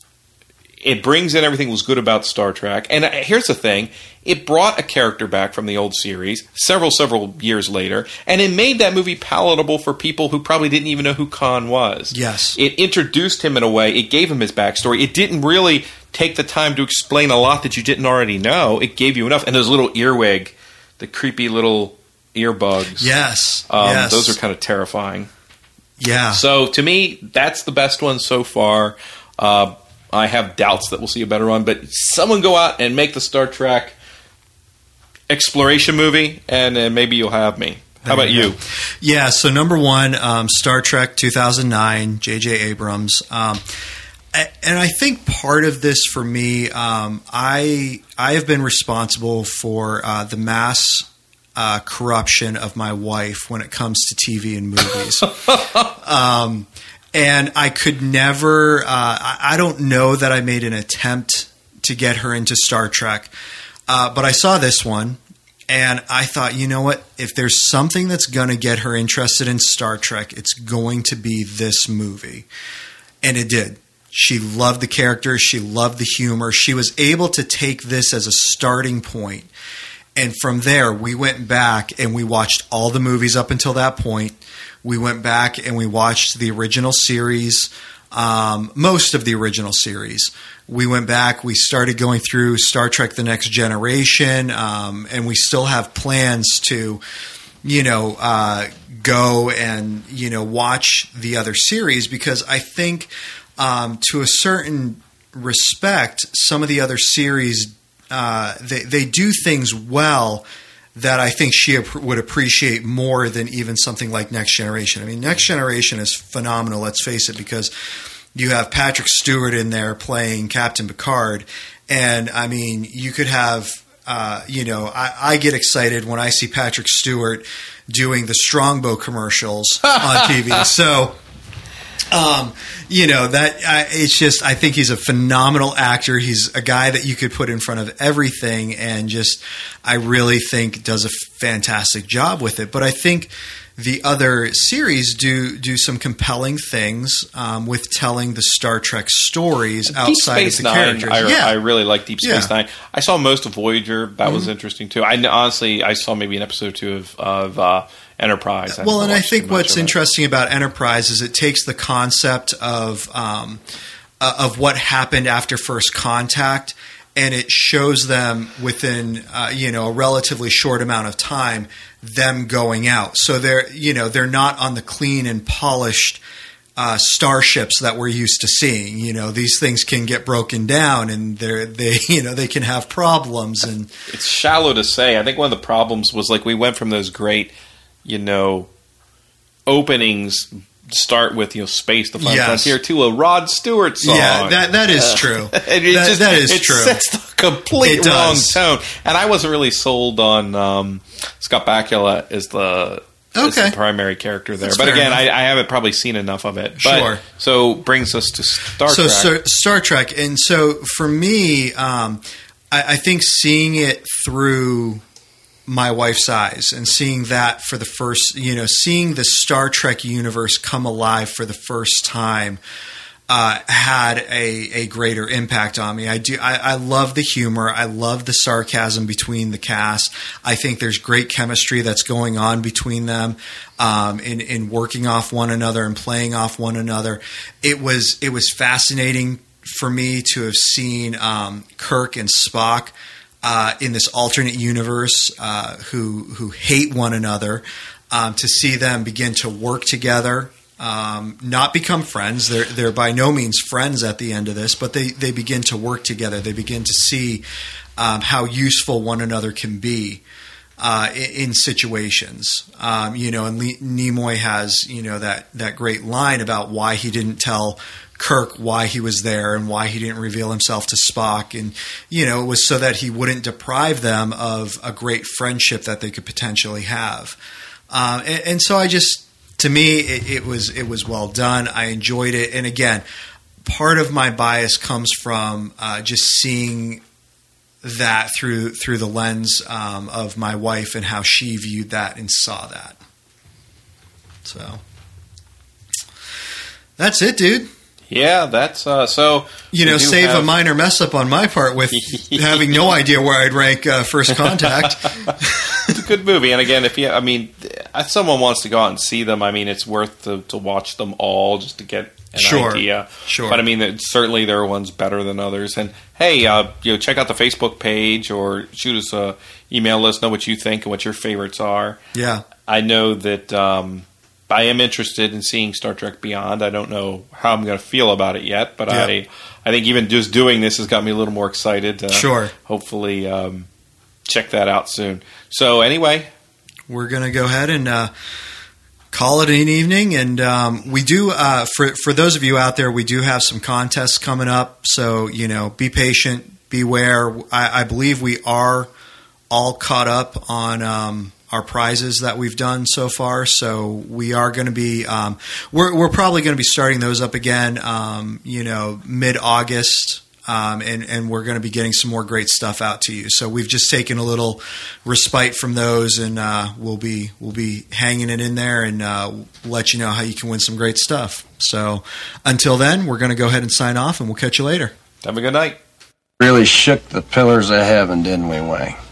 it brings in everything that was good about Star Trek. And here's the thing. It brought a character back from the old series several, several years later, and it made that movie palatable for people who probably didn't even know who Khan was. Yes. It introduced him in a way. It gave him his backstory. It didn't really take the time to explain a lot that you didn't already know. It gave you enough. And those little earwig, the creepy little earbugs. Yes. Um, yes. Those are kind of terrifying. Yeah. So, to me, that's the best one so far. Uh, I have doubts that we'll see a better one, but someone go out and make the Star Trek exploration movie, and uh, maybe you'll have me. How about you? Yeah, so number one, um, Star Trek two thousand nine, J J Abrams. Um, and I think part of this for me, um, I I have been responsible for uh, the mass uh, corruption of my wife when it comes to T V and movies. um And I could never, uh, I, I don't know that I made an attempt to get her into Star Trek. Uh, but I saw this one, and I thought, you know what? If there's something that's going to get her interested in Star Trek, it's going to be this movie. And it did. She loved the characters. She loved the humor. She was able to take this as a starting point. And from there, we went back and we watched all the movies up until that point. We went back and we watched the original series, um, most of the original series. We went back, we started going through Star Trek The Next Generation, um, and we still have plans to, you know, uh, go and, you know, watch the other series, because I think um, to a certain respect, some of the other series, uh, they, they do things well that I think she would appreciate more than even something like Next Generation. I mean, Next Generation is phenomenal, let's face it, because you have Patrick Stewart in there playing Captain Picard. And, I mean, you could have, uh, you know, I, I get excited when I see Patrick Stewart doing the Strongbow commercials on T V. So, Um, you know, that uh, it's just, I think he's a phenomenal actor. He's a guy that you could put in front of everything, and just, I really think does a fantastic job with it. But I think the other series do do some compelling things um, with telling the Star Trek stories Deep outside Space of the Nine, characters. I, yeah. I really like Deep Space Yeah. Nine. I saw most of Voyager. That Mm-hmm. was interesting too. I honestly, I saw maybe an episode or two of, of uh, Enterprise. I Well, and didn't I watch think too much what's of it. interesting about Enterprise is it takes the concept of um, uh, of what happened after first contact, and it shows them within uh, you know a relatively short amount of time them going out. So they're you know they're not on the clean and polished uh, starships that we're used to seeing. You know, these things can get broken down, and they're they you know they can have problems. And It's shallow to say. I think one of the problems was like we went from those great, you know, openings start with you know Space the Final Yes. Frontier to a Rod Stewart song. yeah, that that is true. And it that, just, that is it true. sets the complete It wrong does. tone. And I wasn't really sold on um, Scott Bakula as the, as Okay. the primary character there. That's but fair again, enough. I, I haven't probably seen enough of it. But, Sure. So brings us to Star so, Trek. so Star Trek, and so for me, um, I, I think seeing it through my wife's eyes and seeing that for the first, you know, seeing the Star Trek universe come alive for the first time uh, had a, a greater impact on me. I do. I, I love the humor. I love the sarcasm between the cast. I think there's great chemistry that's going on between them um, in in working off one another and playing off one another. It was it was fascinating for me to have seen um, Kirk and Spock uh, in this alternate universe uh, who who hate one another. Um, to see them begin to work together. Um, not become friends. They're they're by no means friends at the end of this, but they, they begin to work together. They begin to see um, how useful one another can be uh, in, in situations. Um, you know, and Le- Nimoy has you know that that great line about why he didn't tell Kirk why he was there and why he didn't reveal himself to Spock, and you know it was so that he wouldn't deprive them of a great friendship that they could potentially have. Um, and, and so I just. To me, it, it was it was well done. I enjoyed it, and again, part of my bias comes from uh, just seeing that through through the lens um, of my wife and how she viewed that and saw that. So that's it, dude. Yeah, that's uh, so. You know, save have... a minor mess up on my part with having no idea where I'd rank uh, First Contact. It's a good movie, and again, if you, I mean, if someone wants to go out and see them, I mean, it's worth to, to watch them all just to get an sure. idea. Sure, but I mean, it, certainly there are ones better than others. And hey, uh, you know, check out the Facebook page or shoot us a email. Let us know what you think and what your favorites are. Yeah, I know that. Um, I am interested in seeing Star Trek Beyond. I don't know how I'm going to feel about it yet, but yep. I, I think even just doing this has got me a little more excited. To sure. Hopefully, um, check that out soon. So anyway, we're going to go ahead and uh, call it an evening. And um, we do, uh, for for those of you out there, we do have some contests coming up. So you know, be patient, beware. I, I believe we are all caught up on. Um, our prizes that we've done so far. So we are going to be, um, we're, we're probably going to be starting those up again, um, you know, mid-August. Um, and, and we're going to be getting some more great stuff out to you. So we've just taken a little respite from those, and uh, we'll be we'll be hanging it in there and uh, let you know how you can win some great stuff. So until then, we're going to go ahead and sign off, and we'll catch you later. Have a good night. Really shook the pillars of heaven, didn't we, Wayne?